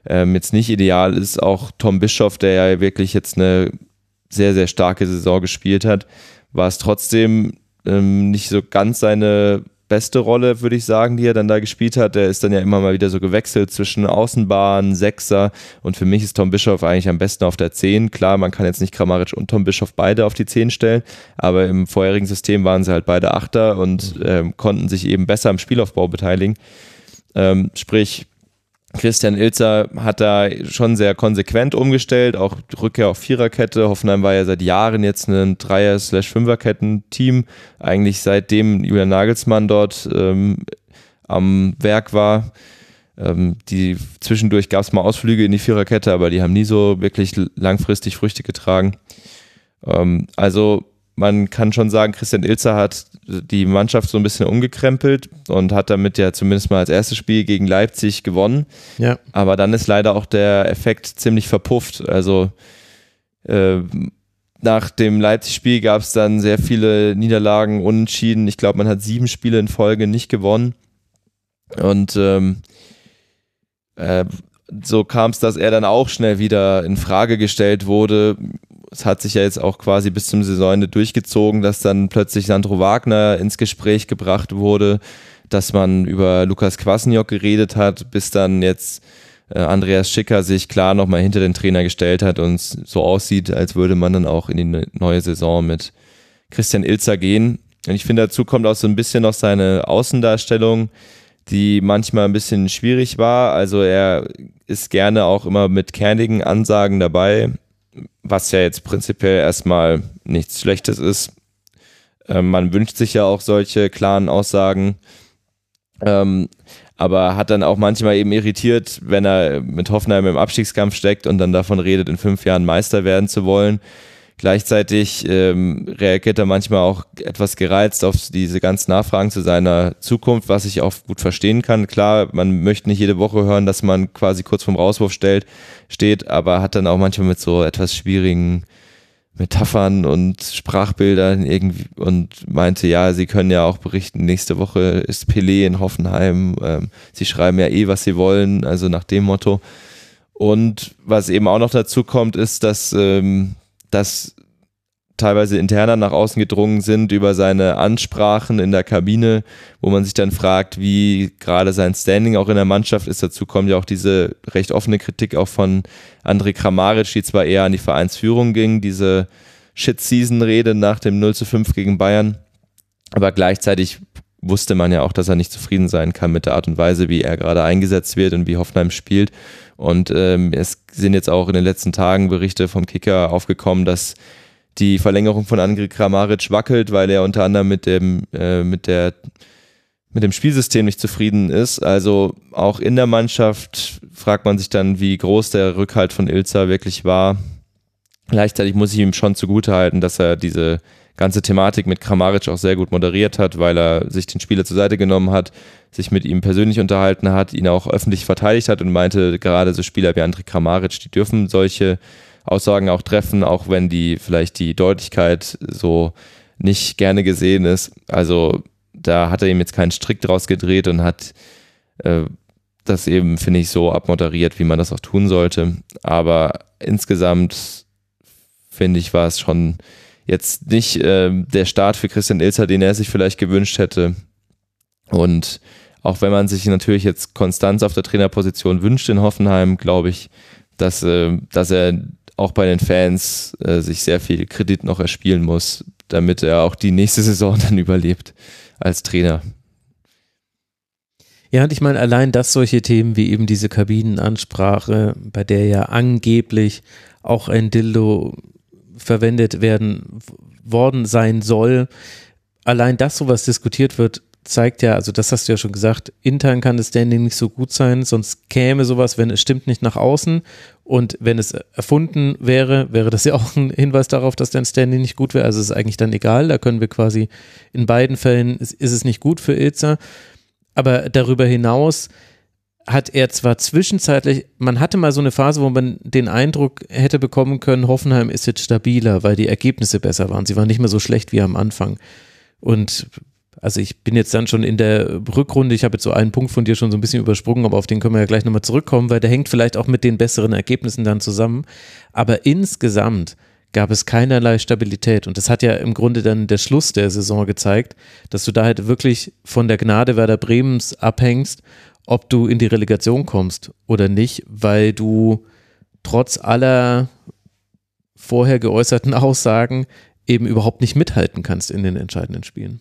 D: ähm, jetzt nicht ideal ist. Auch Tom Bischoff, der ja wirklich jetzt eine sehr, sehr starke Saison gespielt hat, war es trotzdem ähm, nicht so ganz seine beste Rolle, würde ich sagen, die er dann da gespielt hat. Der ist dann ja immer mal wieder so gewechselt zwischen Außenbahn, Sechser, und für mich ist Tom Bischoff eigentlich am besten auf der zehn. Klar, man kann jetzt nicht Kramaric und Tom Bischoff beide auf die zehn stellen, aber im vorherigen System waren sie halt beide Achter und ähm, konnten sich eben besser am Spielaufbau beteiligen. Ähm, sprich, Christian Ilzer hat da schon sehr konsequent umgestellt, auch Rückkehr auf Viererkette. Hoffenheim war ja seit Jahren jetzt ein Dreier-Fünferketten-Team, eigentlich seitdem Julian Nagelsmann dort ähm, am Werk war. Ähm, die, zwischendurch gab es mal Ausflüge in die Viererkette, aber die haben nie so wirklich langfristig Früchte getragen. Ähm, also man kann schon sagen, Christian Ilzer hat die Mannschaft so ein bisschen umgekrempelt und hat damit ja zumindest mal als erstes Spiel gegen Leipzig gewonnen.
A: Ja. Aber
D: dann ist leider auch der Effekt ziemlich verpufft. Also äh, nach dem Leipzig-Spiel gab es dann sehr viele Niederlagen, Unentschieden. Ich glaube, man hat sieben Spiele in Folge nicht gewonnen. Und ähm, äh, so kam es, dass er dann auch schnell wieder in Frage gestellt wurde. Es hat sich ja jetzt auch quasi bis zum Saisonende durchgezogen, dass dann plötzlich Sandro Wagner ins Gespräch gebracht wurde, dass man über Lukas Kwasniok geredet hat, bis dann jetzt äh, Andreas Schicker sich klar nochmal hinter den Trainer gestellt hat und es so aussieht, als würde man dann auch in die neue Saison mit Christian Ilzer gehen. Und ich finde, dazu kommt auch so ein bisschen noch seine Außendarstellung, die manchmal ein bisschen schwierig war. Also er ist gerne auch immer mit kernigen Ansagen dabei, was ja jetzt prinzipiell erstmal nichts Schlechtes ist. Ähm, man wünscht sich ja auch solche klaren Aussagen, ähm, aber hat dann auch manchmal eben irritiert, wenn er mit Hoffenheim im Abstiegskampf steckt und dann davon redet, in fünf Jahren Meister werden zu wollen. Gleichzeitig ähm, reagiert er manchmal auch etwas gereizt auf diese ganzen Nachfragen zu seiner Zukunft, was ich auch gut verstehen kann. Klar, man möchte nicht jede Woche hören, dass man quasi kurz vorm Rauswurf stellt, steht, aber hat dann auch manchmal mit so etwas schwierigen Metaphern und Sprachbildern irgendwie und meinte, ja, sie können ja auch berichten, nächste Woche ist Pelé in Hoffenheim, ähm, sie schreiben ja eh, was sie wollen, also nach dem Motto. Und was eben auch noch dazu kommt, ist, dass ähm, dass teilweise interner nach außen gedrungen sind über seine Ansprachen in der Kabine, wo man sich dann fragt, wie gerade sein Standing auch in der Mannschaft ist. Dazu kommt ja auch diese recht offene Kritik auch von Andrej Kramaric, die zwar eher an die Vereinsführung ging, diese Shit-Season-Rede nach dem null zu fünf gegen Bayern, aber gleichzeitig wusste man ja auch, dass er nicht zufrieden sein kann mit der Art und Weise, wie er gerade eingesetzt wird und wie Hoffenheim spielt. Und ähm, es sind jetzt auch in den letzten Tagen Berichte vom Kicker aufgekommen, dass die Verlängerung von Andrej Kramaric wackelt, weil er unter anderem mit dem, äh, mit der, mit dem Spielsystem nicht zufrieden ist. Also auch in der Mannschaft fragt man sich dann, wie groß der Rückhalt von Ilzer wirklich war. Gleichzeitig muss ich ihm schon zugutehalten, dass er diese ganze Thematik mit Kramaric auch sehr gut moderiert hat, weil er sich den Spieler zur Seite genommen hat, sich mit ihm persönlich unterhalten hat, ihn auch öffentlich verteidigt hat und meinte, gerade so Spieler wie Andrej Kramaric, die dürfen solche Aussagen auch treffen, auch wenn die vielleicht die Deutlichkeit so nicht gerne gesehen ist. Also da hat er ihm jetzt keinen Strick draus gedreht und hat äh, das eben, finde ich, so abmoderiert, wie man das auch tun sollte. Aber insgesamt, finde ich, war es schon jetzt nicht äh, der Start für Christian Ilzer, den er sich vielleicht gewünscht hätte. Und auch wenn man sich natürlich jetzt Konstanz auf der Trainerposition wünscht in Hoffenheim, glaube ich, dass, äh, dass er auch bei den Fans äh, sich sehr viel Kredit noch erspielen muss, damit er auch die nächste Saison dann überlebt als Trainer.
A: Ja, und ich meine, allein dass solche Themen wie eben diese Kabinenansprache, bei der ja angeblich auch ein Dildo verwendet werden worden sein soll, allein dass sowas diskutiert wird, zeigt ja, also das hast du ja schon gesagt, intern kann das Standing nicht so gut sein, sonst käme sowas, wenn es stimmt, nicht nach außen, und wenn es erfunden wäre, wäre das ja auch ein Hinweis darauf, dass dein Standing nicht gut wäre, also es ist eigentlich dann egal, da können wir quasi, in beiden Fällen ist, ist es nicht gut für Ilzer, aber darüber hinaus hat er zwar zwischenzeitlich, man hatte mal so eine Phase, wo man den Eindruck hätte bekommen können, Hoffenheim ist jetzt stabiler, weil die Ergebnisse besser waren. Sie waren nicht mehr so schlecht wie am Anfang. Und also ich bin jetzt dann schon in der Rückrunde, ich habe jetzt so einen Punkt von dir schon so ein bisschen übersprungen, aber auf den können wir ja gleich nochmal zurückkommen, weil der hängt vielleicht auch mit den besseren Ergebnissen dann zusammen. Aber insgesamt gab es keinerlei Stabilität und das hat ja im Grunde dann der Schluss der Saison gezeigt, dass du da halt wirklich von der Gnade Werder Bremens abhängst, ob du in die Relegation kommst oder nicht, weil du trotz aller vorher geäußerten Aussagen eben überhaupt nicht mithalten kannst in den entscheidenden Spielen.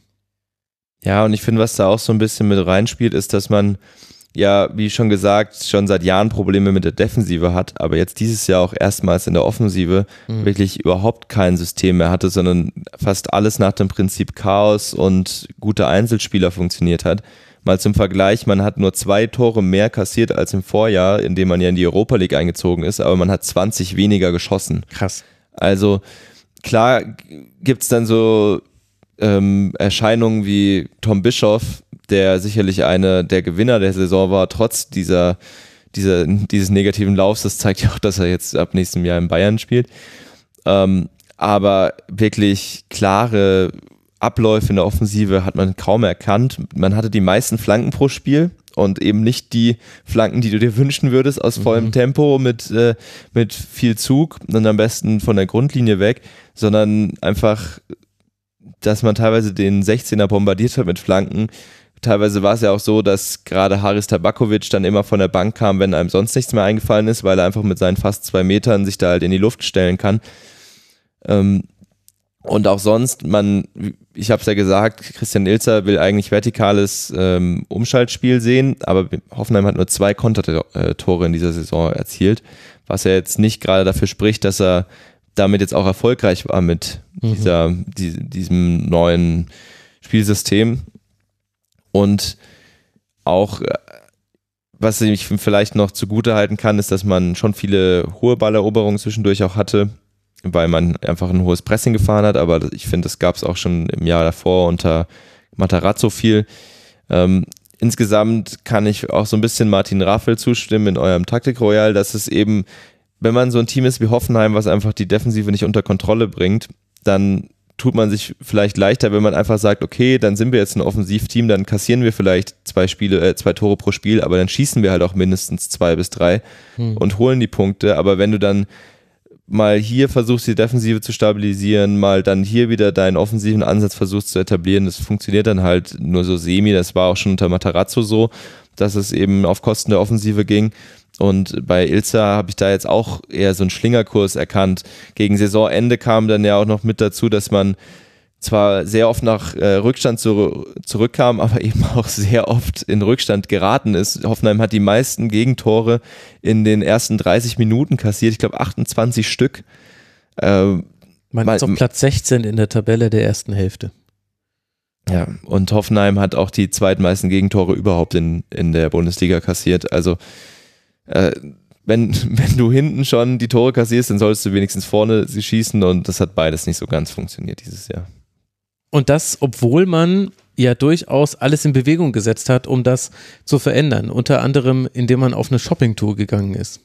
D: Ja, und ich finde, was da auch so ein bisschen mit reinspielt, ist, dass man ja, wie schon gesagt, schon seit Jahren Probleme mit der Defensive hat, aber jetzt dieses Jahr auch erstmals in der Offensive mhm. wirklich überhaupt kein System mehr hatte, sondern fast alles nach dem Prinzip Chaos und gute Einzelspieler funktioniert hat. Mal zum Vergleich, man hat nur zwei Tore mehr kassiert als im Vorjahr, in dem man ja in die Europa League eingezogen ist, aber man hat zwanzig weniger geschossen.
A: Krass.
D: Also klar gibt's dann so ähm, Erscheinungen wie Tom Bischoff, der sicherlich eine der Gewinner der Saison war, trotz dieser, dieser dieses negativen Laufs. Das zeigt ja auch, dass er jetzt ab nächstem Jahr in Bayern spielt. Ähm, aber wirklich klare Abläufe in der Offensive hat man kaum erkannt. Man hatte die meisten Flanken pro Spiel und eben nicht die Flanken, die du dir wünschen würdest, aus vollem mhm. Tempo mit, äh, mit viel Zug und am besten von der Grundlinie weg, sondern einfach, dass man teilweise den sechzehner bombardiert hat mit Flanken. Teilweise war es ja auch so, dass gerade Haris Tabakovic dann immer von der Bank kam, wenn einem sonst nichts mehr eingefallen ist, weil er einfach mit seinen fast zwei Metern sich da halt in die Luft stellen kann. Ähm, und auch sonst, man, ich habe es ja gesagt, Christian Ilzer will eigentlich vertikales ähm, Umschaltspiel sehen, aber Hoffenheim hat nur zwei Kontertore in dieser Saison erzielt, was ja jetzt nicht gerade dafür spricht, dass er damit jetzt auch erfolgreich war mit mhm. dieser, die, diesem neuen Spielsystem. Und auch, was ich vielleicht noch zugutehalten kann, ist, dass man schon viele hohe Balleroberungen zwischendurch auch hatte, weil man einfach ein hohes Pressing gefahren hat, aber ich finde, das gab es auch schon im Jahr davor unter Matarazzo viel. Ähm, insgesamt kann ich auch so ein bisschen Martin Raffel zustimmen in eurem Taktik Royal, dass es eben, wenn man so ein Team ist wie Hoffenheim, was einfach die Defensive nicht unter Kontrolle bringt, dann tut man sich vielleicht leichter, wenn man einfach sagt, okay, dann sind wir jetzt ein Offensivteam, dann kassieren wir vielleicht zwei Spiele, äh, zwei Tore pro Spiel, aber dann schießen wir halt auch mindestens zwei bis drei hm. und holen die Punkte. Aber wenn du dann mal hier versuchst, die Defensive zu stabilisieren, mal dann hier wieder deinen offensiven Ansatz versuchst zu etablieren, das funktioniert dann halt nur so semi. Das war auch schon unter Matarazzo so, dass es eben auf Kosten der Offensive ging. Und bei Ilzer habe ich da jetzt auch eher so einen Schlingerkurs erkannt. Gegen Saisonende kam dann ja auch noch mit dazu, dass man zwar sehr oft nach äh, Rückstand zu, zurückkam, aber eben auch sehr oft in Rückstand geraten ist. Hoffenheim hat die meisten Gegentore in den ersten dreißig Minuten kassiert. Ich glaube achtundzwanzig Stück. Äh,
A: man ist auf Platz sechzehn in der Tabelle der ersten Hälfte.
D: Ja, und Hoffenheim hat auch die zweitmeisten Gegentore überhaupt in, in der Bundesliga kassiert. Also Äh, wenn, wenn du hinten schon die Tore kassierst, dann solltest du wenigstens vorne sie schießen und das hat beides nicht so ganz funktioniert dieses Jahr.
A: Und das, obwohl man ja durchaus alles in Bewegung gesetzt hat, um das zu verändern, unter anderem, indem man auf eine Shoppingtour gegangen ist.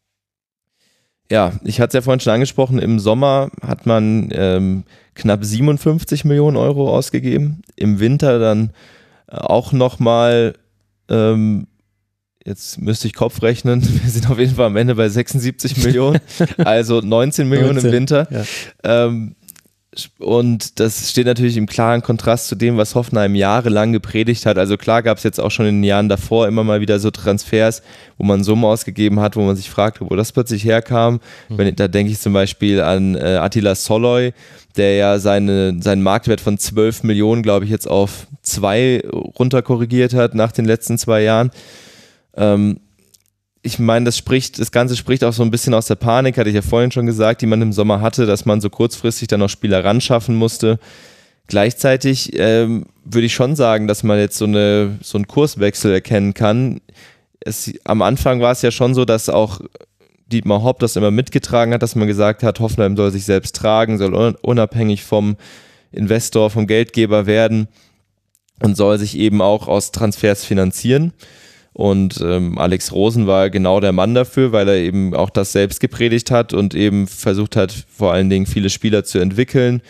D: Ja, ich hatte es ja vorhin schon angesprochen, im Sommer hat man ähm, knapp siebenundfünfzig Millionen Euro ausgegeben, im Winter dann auch nochmal ähm, jetzt müsste ich Kopf rechnen, wir sind auf jeden Fall am Ende bei sechsundsiebzig Millionen, also neunzehn Millionen im Winter.
A: Ja.
D: Ähm, und das steht natürlich im klaren Kontrast zu dem, was Hoffenheim jahrelang gepredigt hat. Also klar gab es jetzt auch schon in den Jahren davor immer mal wieder so Transfers, wo man Summen ausgegeben hat, wo man sich fragt, wo das plötzlich herkam. Mhm. Wenn, da denke ich zum Beispiel an äh, Attila Soloy, der ja seine, seinen Marktwert von zwölf Millionen, glaube ich, jetzt auf zwei runterkorrigiert hat nach den letzten zwei Jahren. Ähm, ich meine, das spricht, das Ganze spricht auch so ein bisschen aus der Panik, hatte ich ja vorhin schon gesagt, die man im Sommer hatte, dass man so kurzfristig dann noch Spieler ran schaffen musste. Gleichzeitig ähm, würde ich schon sagen, dass man jetzt so, eine, so einen Kurswechsel erkennen kann. Es, am Anfang war es ja schon so, dass auch Dietmar Hopp das immer mitgetragen hat, dass man gesagt hat, Hoffenheim soll sich selbst tragen, soll unabhängig vom Investor, vom Geldgeber werden und soll sich eben auch aus Transfers finanzieren. Und ähm, Alex Rosen war genau der Mann dafür, weil er eben auch das selbst gepredigt hat und eben versucht hat, vor allen Dingen viele Spieler zu entwickeln,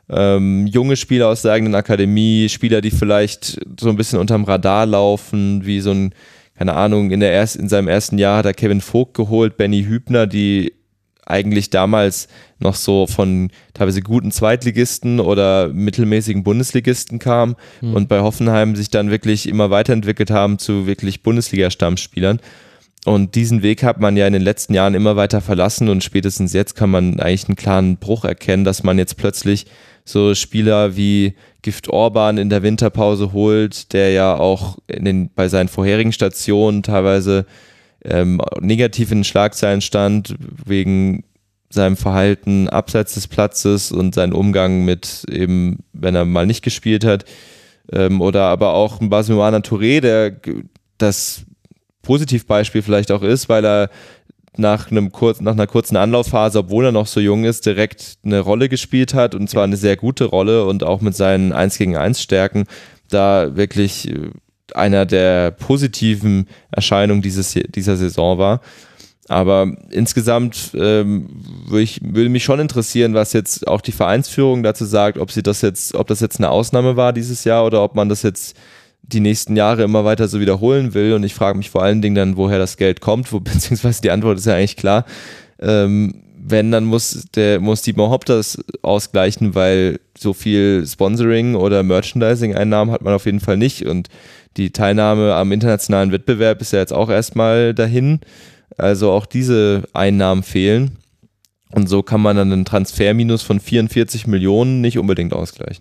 D: ähm, junge Spieler aus der eigenen Akademie, Spieler, die vielleicht so ein bisschen unterm Radar laufen, wie so ein, keine Ahnung, in, der erst, in seinem ersten Jahr hat er Kevin Vogt geholt, Benny Hübner, die eigentlich damals noch so von teilweise guten Zweitligisten oder mittelmäßigen Bundesligisten kamen mhm. und bei Hoffenheim sich dann wirklich immer weiterentwickelt haben zu wirklich Bundesliga-Stammspielern. Und diesen Weg hat man ja in den letzten Jahren immer weiter verlassen und spätestens jetzt kann man eigentlich einen klaren Bruch erkennen, dass man jetzt plötzlich so Spieler wie Gift Orban in der Winterpause holt, der ja auch in den, bei seinen vorherigen Stationen teilweise ähm, negativ in den Schlagzeilen stand, wegen seinem Verhalten abseits des Platzes und seinen Umgang mit eben, wenn er mal nicht gespielt hat. Ähm, oder aber auch ein Basiouana Touré, der das Positivbeispiel vielleicht auch ist, weil er nach, einem kurz, nach einer kurzen Anlaufphase, obwohl er noch so jung ist, direkt eine Rolle gespielt hat und zwar eine sehr gute Rolle und auch mit seinen eins gegen eins Stärken da wirklich einer der positiven Erscheinungen dieses, dieser Saison war. Aber insgesamt ähm, würde, ich, würde mich schon interessieren, was jetzt auch die Vereinsführung dazu sagt, ob sie das jetzt, ob das jetzt eine Ausnahme war dieses Jahr oder ob man das jetzt die nächsten Jahre immer weiter so wiederholen will. Und ich frage mich vor allen Dingen dann, woher das Geld kommt, wo, beziehungsweise die Antwort ist ja eigentlich klar. Ähm, wenn, dann muss der muss Dietmar Hopp das ausgleichen, weil so viel Sponsoring oder Merchandising-Einnahmen hat man auf jeden Fall nicht. Und die Teilnahme am internationalen Wettbewerb ist ja jetzt auch erstmal dahin. Also auch diese Einnahmen fehlen. Und so kann man dann einen Transferminus von vierundvierzig Millionen nicht unbedingt ausgleichen.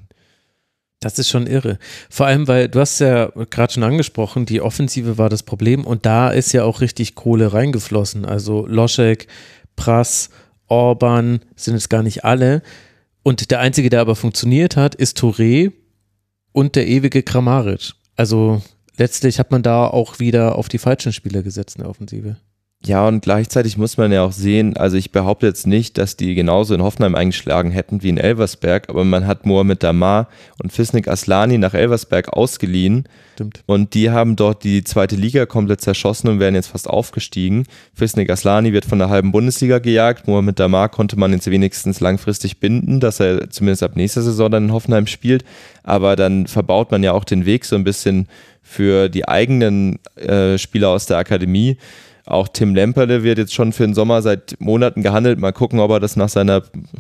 A: Das ist schon irre. Vor allem, weil du hast ja gerade schon angesprochen, die Offensive war das Problem und da ist ja auch richtig Kohle reingeflossen. Also Loschek, Prass, Orban sind es gar nicht alle. Und der einzige, der aber funktioniert hat, ist Touré und der ewige Kramaric. Also letztlich hat man da auch wieder auf die falschen Spieler gesetzt in der Offensive.
D: Ja, und gleichzeitig muss man ja auch sehen, also ich behaupte jetzt nicht, dass die genauso in Hoffenheim eingeschlagen hätten wie in Elversberg, aber man hat Mohamed Damar und Fisnik Aslani nach Elversberg ausgeliehen.
A: Stimmt.
D: Und die haben dort die zweite Liga komplett zerschossen und werden jetzt fast aufgestiegen. Fisnik Aslani wird von der halben Bundesliga gejagt, Mohamed Damar konnte man jetzt wenigstens langfristig binden, dass er zumindest ab nächster Saison dann in Hoffenheim spielt, aber dann verbaut man ja auch den Weg so ein bisschen für die eigenen äh, Spieler aus der Akademie. Auch Tim Lemperle wird jetzt schon für den Sommer seit Monaten gehandelt. Mal gucken, ob er das nach seiner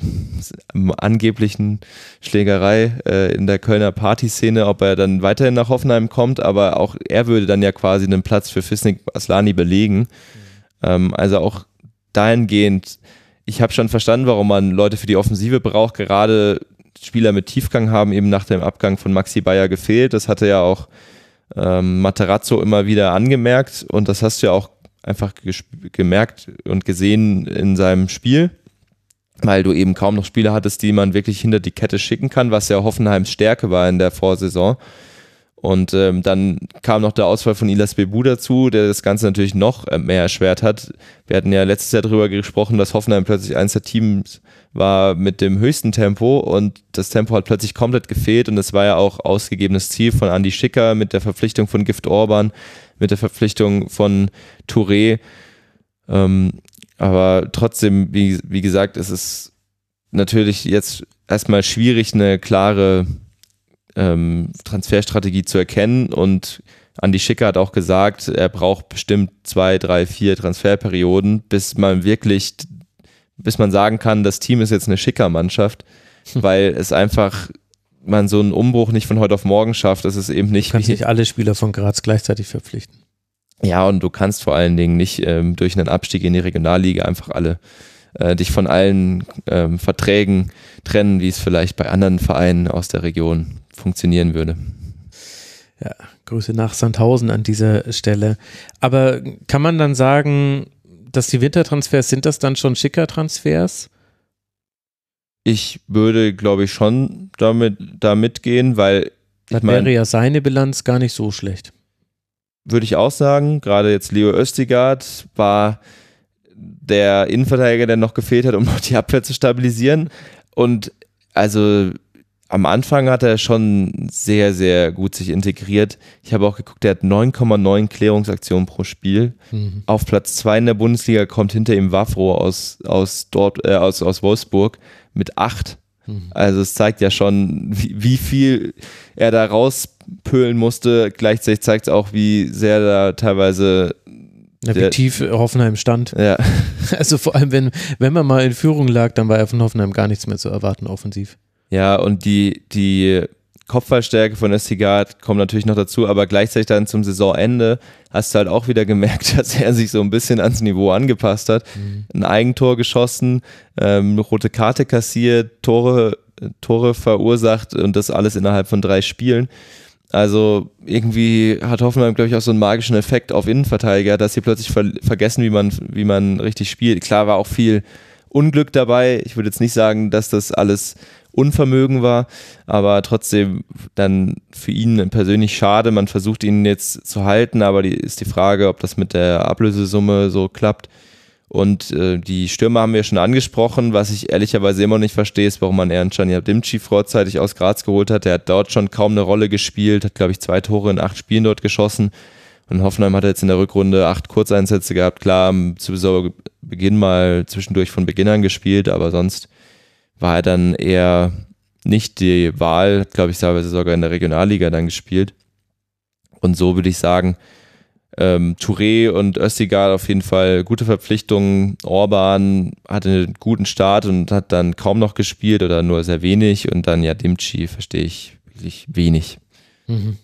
D: angeblichen Schlägerei äh, in der Kölner Partyszene, ob er dann weiterhin nach Hoffenheim kommt. Aber auch er würde dann ja quasi einen Platz für Fisnik Aslani belegen. Mhm. Ähm, also auch dahingehend, ich habe schon verstanden, warum man Leute für die Offensive braucht. Gerade Spieler mit Tiefgang haben eben nach dem Abgang von Maxi Bayer gefehlt. Das hatte ja auch ähm, Materazzo immer wieder angemerkt. Und das hast du ja auch einfach gesp- gemerkt und gesehen in seinem Spiel, weil du eben kaum noch Spieler hattest, die man wirklich hinter die Kette schicken kann, was ja Hoffenheims Stärke war in der Vorsaison. Und ähm, dann kam noch der Ausfall von Ilas Bebu dazu, der das Ganze natürlich noch mehr erschwert hat. Wir hatten ja letztes Jahr darüber gesprochen, dass Hoffenheim plötzlich eines der Teams war mit dem höchsten Tempo und das Tempo hat plötzlich komplett gefehlt und es war ja auch ausgegebenes Ziel von Andi Schicker mit der Verpflichtung von Gift Orban, mit der Verpflichtung von Touré. Ähm, aber trotzdem, wie, wie gesagt, es ist natürlich jetzt erstmal schwierig, eine klare ähm, Transferstrategie zu erkennen und Andi Schicker hat auch gesagt, er braucht bestimmt zwei, drei, vier Transferperioden, bis man wirklich, bis man sagen kann, das Team ist jetzt eine Schicker-Mannschaft, weil es einfach man so einen Umbruch nicht von heute auf morgen schafft. Das ist eben nicht.
A: Du kannst nicht alle Spieler von Graz gleichzeitig verpflichten.
D: Ja, und du kannst vor allen Dingen nicht ähm, durch einen Abstieg in die Regionalliga einfach alle äh, dich von allen ähm, Verträgen trennen, wie es vielleicht bei anderen Vereinen aus der Region funktionieren würde.
A: Ja, Grüße nach Sandhausen an dieser Stelle. Aber kann man dann sagen, dass die Wintertransfers, sind das dann schon Schicker-Transfers?
D: Ich würde, glaube ich, schon damit da mitgehen, weil
A: das wäre ja seine Bilanz gar nicht so schlecht.
D: Würde ich auch sagen. Gerade jetzt Leo Östigard war der Innenverteidiger, der noch gefehlt hat, um noch die Abwehr zu stabilisieren. Und also am Anfang hat er schon sehr, sehr gut sich integriert. Ich habe auch geguckt, er hat neun Komma neun Klärungsaktionen pro Spiel. Mhm. Auf Platz zwei in der Bundesliga kommt hinter ihm Wavro aus, aus, dort, äh, aus, aus Wolfsburg mit acht. Also es zeigt ja schon, wie, wie viel er da rauspölen musste. Gleichzeitig zeigt es auch, wie sehr da teilweise
A: ja, wie tief Hoffenheim stand.
D: Ja.
A: Also vor allem, wenn, wenn man mal in Führung lag, dann war ja von Hoffenheim gar nichts mehr zu erwarten offensiv.
D: Ja, und die, die Kopfballstärke von Østigard kommt natürlich noch dazu, aber gleichzeitig dann zum Saisonende hast du halt auch wieder gemerkt, dass er sich so ein bisschen ans Niveau angepasst hat. Mhm. Ein Eigentor geschossen, ähm, eine rote Karte kassiert, Tore, Tore verursacht und das alles innerhalb von drei Spielen. Also irgendwie hat Hoffenheim, glaube ich, auch so einen magischen Effekt auf Innenverteidiger, dass sie plötzlich ver- vergessen, wie man, wie man richtig spielt. Klar war auch viel Unglück dabei. Ich würde jetzt nicht sagen, dass das alles Unvermögen war, aber trotzdem dann für ihn persönlich schade. Man versucht ihn jetzt zu halten, aber die, ist die Frage, ob das mit der Ablösesumme so klappt. Und äh, die Stürmer haben wir schon angesprochen. Was ich ehrlicherweise immer noch nicht verstehe, ist, warum man Ernst Demci vorzeitig aus Graz geholt hat. Der hat dort schon kaum eine Rolle gespielt, hat, glaube ich, zwei Tore in acht Spielen dort geschossen. Und Hoffenheim hat jetzt in der Rückrunde acht Kurzeinsätze gehabt. Klar, zu Saisonbeginn mal zwischendurch von Beginn an gespielt, aber sonst war er dann eher nicht die Wahl, glaube ich, teilweise sogar in der Regionalliga dann gespielt. Und so würde ich sagen, ähm, Touré und Østigard auf jeden Fall gute Verpflichtungen. Orban hatte einen guten Start und hat dann kaum noch gespielt oder nur sehr wenig. Und dann ja, Demci verstehe ich wirklich wenig.
A: Mhm.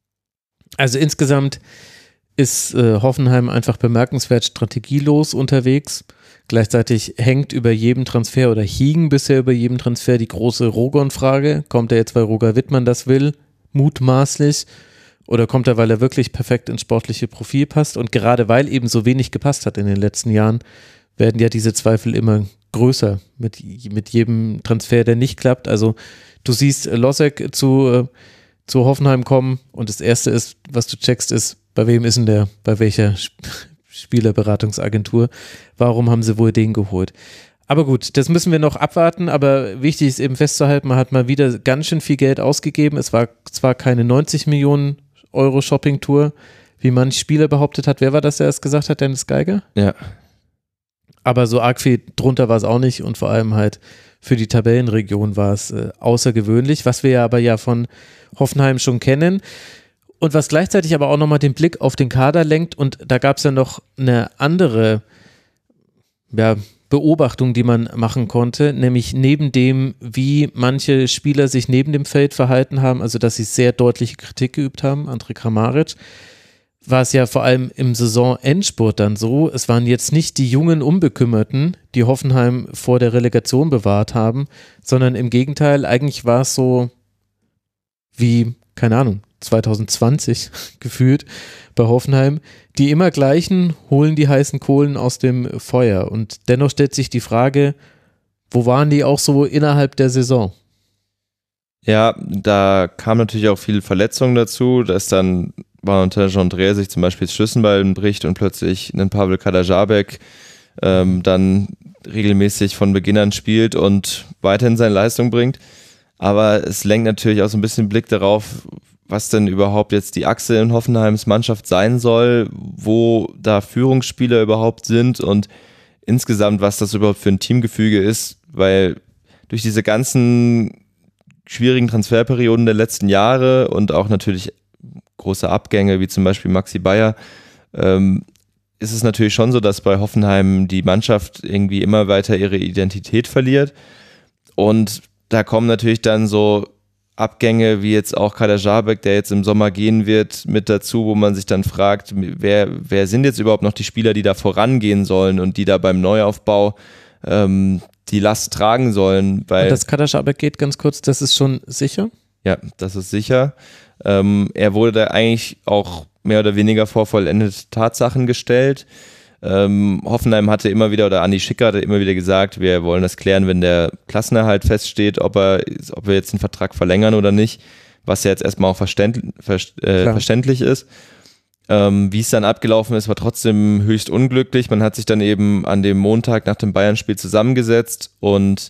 A: Also insgesamt ist äh, Hoffenheim einfach bemerkenswert strategielos unterwegs. Gleichzeitig hängt über jedem Transfer oder hing bisher über jedem Transfer die große Rogon-Frage. Kommt er jetzt, weil Roger Wittmann das will, mutmaßlich, oder kommt er, weil er wirklich perfekt ins sportliche Profil passt? Und gerade weil eben so wenig gepasst hat in den letzten Jahren, werden ja diese Zweifel immer größer mit, mit jedem Transfer, der nicht klappt. Also du siehst Losek zu, zu Hoffenheim kommen und das Erste ist, was du checkst, ist, bei wem ist denn der, bei welcher Spielerberatungsagentur, warum haben sie wohl den geholt? Aber gut, das müssen wir noch abwarten, aber wichtig ist eben festzuhalten, man hat mal wieder ganz schön viel Geld ausgegeben. Es war zwar keine neunzig Millionen Euro Shopping-Tour, wie manch Spieler behauptet hat. Wer war das, der es gesagt hat? Dennis Geiger?
D: Ja.
A: Aber so arg viel drunter war es auch nicht und vor allem halt für die Tabellenregion war es äh, außergewöhnlich, was wir ja aber ja von Hoffenheim schon kennen. Und was gleichzeitig aber auch nochmal den Blick auf den Kader lenkt, und da gab es ja noch eine andere ja, Beobachtung, die man machen konnte, nämlich neben dem, wie manche Spieler sich neben dem Feld verhalten haben, also dass sie sehr deutliche Kritik geübt haben, André Kramaric, war es ja vor allem im Saisonendspurt dann so, es waren jetzt nicht die jungen Unbekümmerten, die Hoffenheim vor der Relegation bewahrt haben, sondern im Gegenteil, eigentlich war es so wie, keine Ahnung, zwanzig zwanzig gefühlt bei Hoffenheim, die immer gleichen holen die heißen Kohlen aus dem Feuer und dennoch stellt sich die Frage, wo waren die auch so innerhalb der Saison?
D: Ja, da kam natürlich auch viel Verletzungen dazu, dass dann Valentin André sich zum Beispiel das Schlüsselbein bricht und plötzlich einen Pavel Kadajabek ähm, dann regelmäßig von Beginn an spielt und weiterhin seine Leistung bringt. Aber es lenkt natürlich auch so ein bisschen Blick darauf, was denn überhaupt jetzt die Achse in Hoffenheims Mannschaft sein soll, wo da Führungsspieler überhaupt sind und insgesamt, was das überhaupt für ein Teamgefüge ist, weil durch diese ganzen schwierigen Transferperioden der letzten Jahre und auch natürlich große Abgänge, wie zum Beispiel Maxi Bayer, ähm, ist es natürlich schon so, dass bei Hoffenheim die Mannschaft irgendwie immer weiter ihre Identität verliert und da kommen natürlich dann so Abgänge wie jetzt auch Kadajabek, der jetzt im Sommer gehen wird, mit dazu, wo man sich dann fragt, wer, wer sind jetzt überhaupt noch die Spieler, die da vorangehen sollen und die da beim Neuaufbau ähm, die Last tragen sollen. Weil,
A: und das Kadajabek geht ganz kurz, das ist schon sicher?
D: Ja, das ist sicher. Ähm, er wurde da eigentlich auch mehr oder weniger vor vollendete Tatsachen gestellt. Ähm, Hoffenheim hatte immer wieder, oder Andi Schicker hatte immer wieder gesagt, wir wollen das klären, wenn der Klassenerhalt feststeht, ob, er, ob wir jetzt einen Vertrag verlängern oder nicht, was ja jetzt erstmal auch verständ, ver, äh, verständlich ist. Ähm, wie es dann abgelaufen ist, war trotzdem höchst unglücklich. Man hat sich dann eben an dem Montag nach dem Bayern-Spiel zusammengesetzt und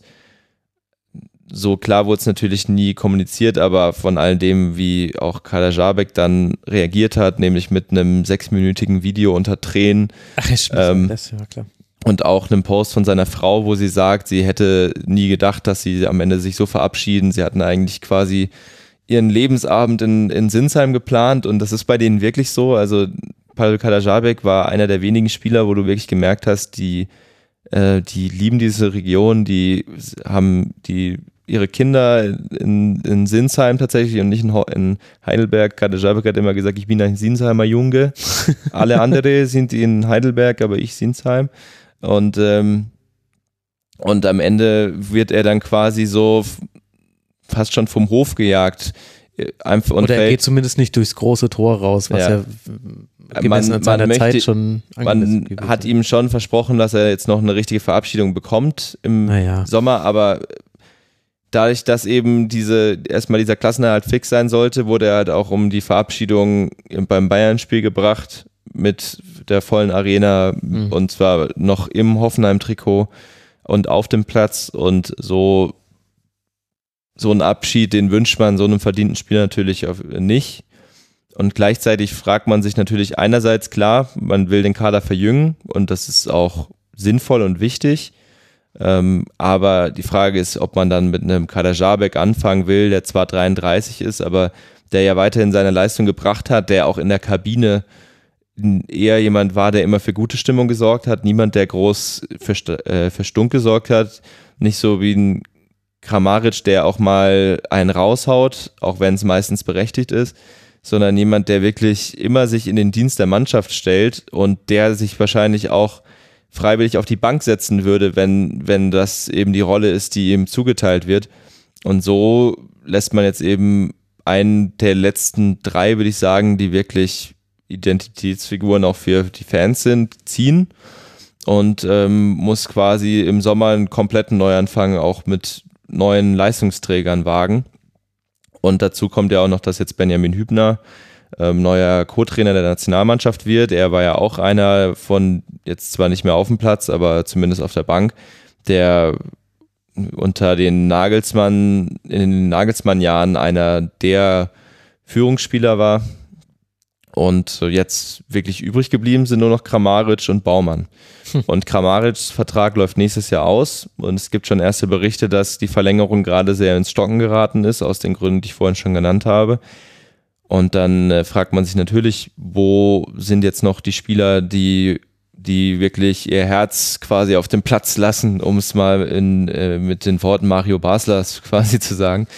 D: so klar wurde es natürlich nie kommuniziert, aber von all dem, wie auch Kadajabek dann reagiert hat, nämlich mit einem sechsminütigen Video unter Tränen.
A: Ach, ich ähm, das, ja klar.
D: Und auch einen Post von seiner Frau, wo sie sagt, sie hätte nie gedacht, dass sie am Ende sich so verabschieden. Sie hatten eigentlich quasi ihren Lebensabend in, in Sinsheim geplant und das ist bei denen wirklich so. Also Pavel Kaderabek war einer der wenigen Spieler, wo du wirklich gemerkt hast, die, äh, die lieben diese Region, die haben die ihre Kinder in, in Sinsheim tatsächlich und nicht in, in Heidelberg. Kaderabek hat immer gesagt, ich bin ein Sinsheimer Junge. Alle andere sind in Heidelberg, aber ich Sinsheim. Und, ähm, und am Ende wird er dann quasi so fast schon vom Hof gejagt. Einfach und
A: Oder er
D: fällt,
A: geht zumindest nicht durchs große Tor raus, was ja, ja gemessen an seiner
D: möchte,
A: Zeit schon
D: Man
A: gewesen.
D: hat ihm schon versprochen, dass er jetzt noch eine richtige Verabschiedung bekommt im
A: naja.
D: Sommer, aber dadurch, dass eben diese erstmal dieser Klassenerhalt fix sein sollte, wurde er halt auch um die Verabschiedung beim Bayern-Spiel gebracht mit der vollen Arena mhm. und zwar noch im Hoffenheim-Trikot und auf dem Platz und so so ein Abschied, den wünscht man so einem verdienten Spieler natürlich nicht und gleichzeitig fragt man sich natürlich einerseits, klar, man will den Kader verjüngen und das ist auch sinnvoll und wichtig, ähm, aber die Frage ist, ob man dann mit einem Kaderabek anfangen will, der zwar dreiunddreißig ist, aber der ja weiterhin seine Leistung gebracht hat, der auch in der Kabine eher jemand war, der immer für gute Stimmung gesorgt hat, niemand, der groß für, äh, für Stunk gesorgt hat, nicht so wie ein Kramaric, der auch mal einen raushaut, auch wenn es meistens berechtigt ist, sondern jemand, der wirklich immer sich in den Dienst der Mannschaft stellt und der sich wahrscheinlich auch freiwillig auf die Bank setzen würde, wenn, wenn das eben die Rolle ist, die ihm zugeteilt wird. Und so lässt man jetzt eben einen der letzten drei, würde ich sagen, die wirklich Identitätsfiguren auch für die Fans sind, ziehen und ähm, muss quasi im Sommer einen kompletten Neuanfang auch mit neuen Leistungsträgern wagen. Und dazu kommt ja auch noch, dass jetzt Benjamin Hübner ähm, neuer Co-Trainer der Nationalmannschaft wird. Er war ja auch einer von, jetzt zwar nicht mehr auf dem Platz, aber zumindest auf der Bank, der unter den Nagelsmann, in den Nagelsmann-Jahren einer der Führungsspieler war. Und jetzt wirklich übrig geblieben sind nur noch Kramaric und Baumann. Hm. Und Kramarics Vertrag läuft nächstes Jahr aus. Und es gibt schon erste Berichte, dass die Verlängerung gerade sehr ins Stocken geraten ist, aus den Gründen, die ich vorhin schon genannt habe. Und dann äh, fragt man sich natürlich, wo sind jetzt noch die Spieler, die, die wirklich ihr Herz quasi auf dem Platz lassen, um es mal in, äh, mit den Worten Mario Baslers quasi zu sagen.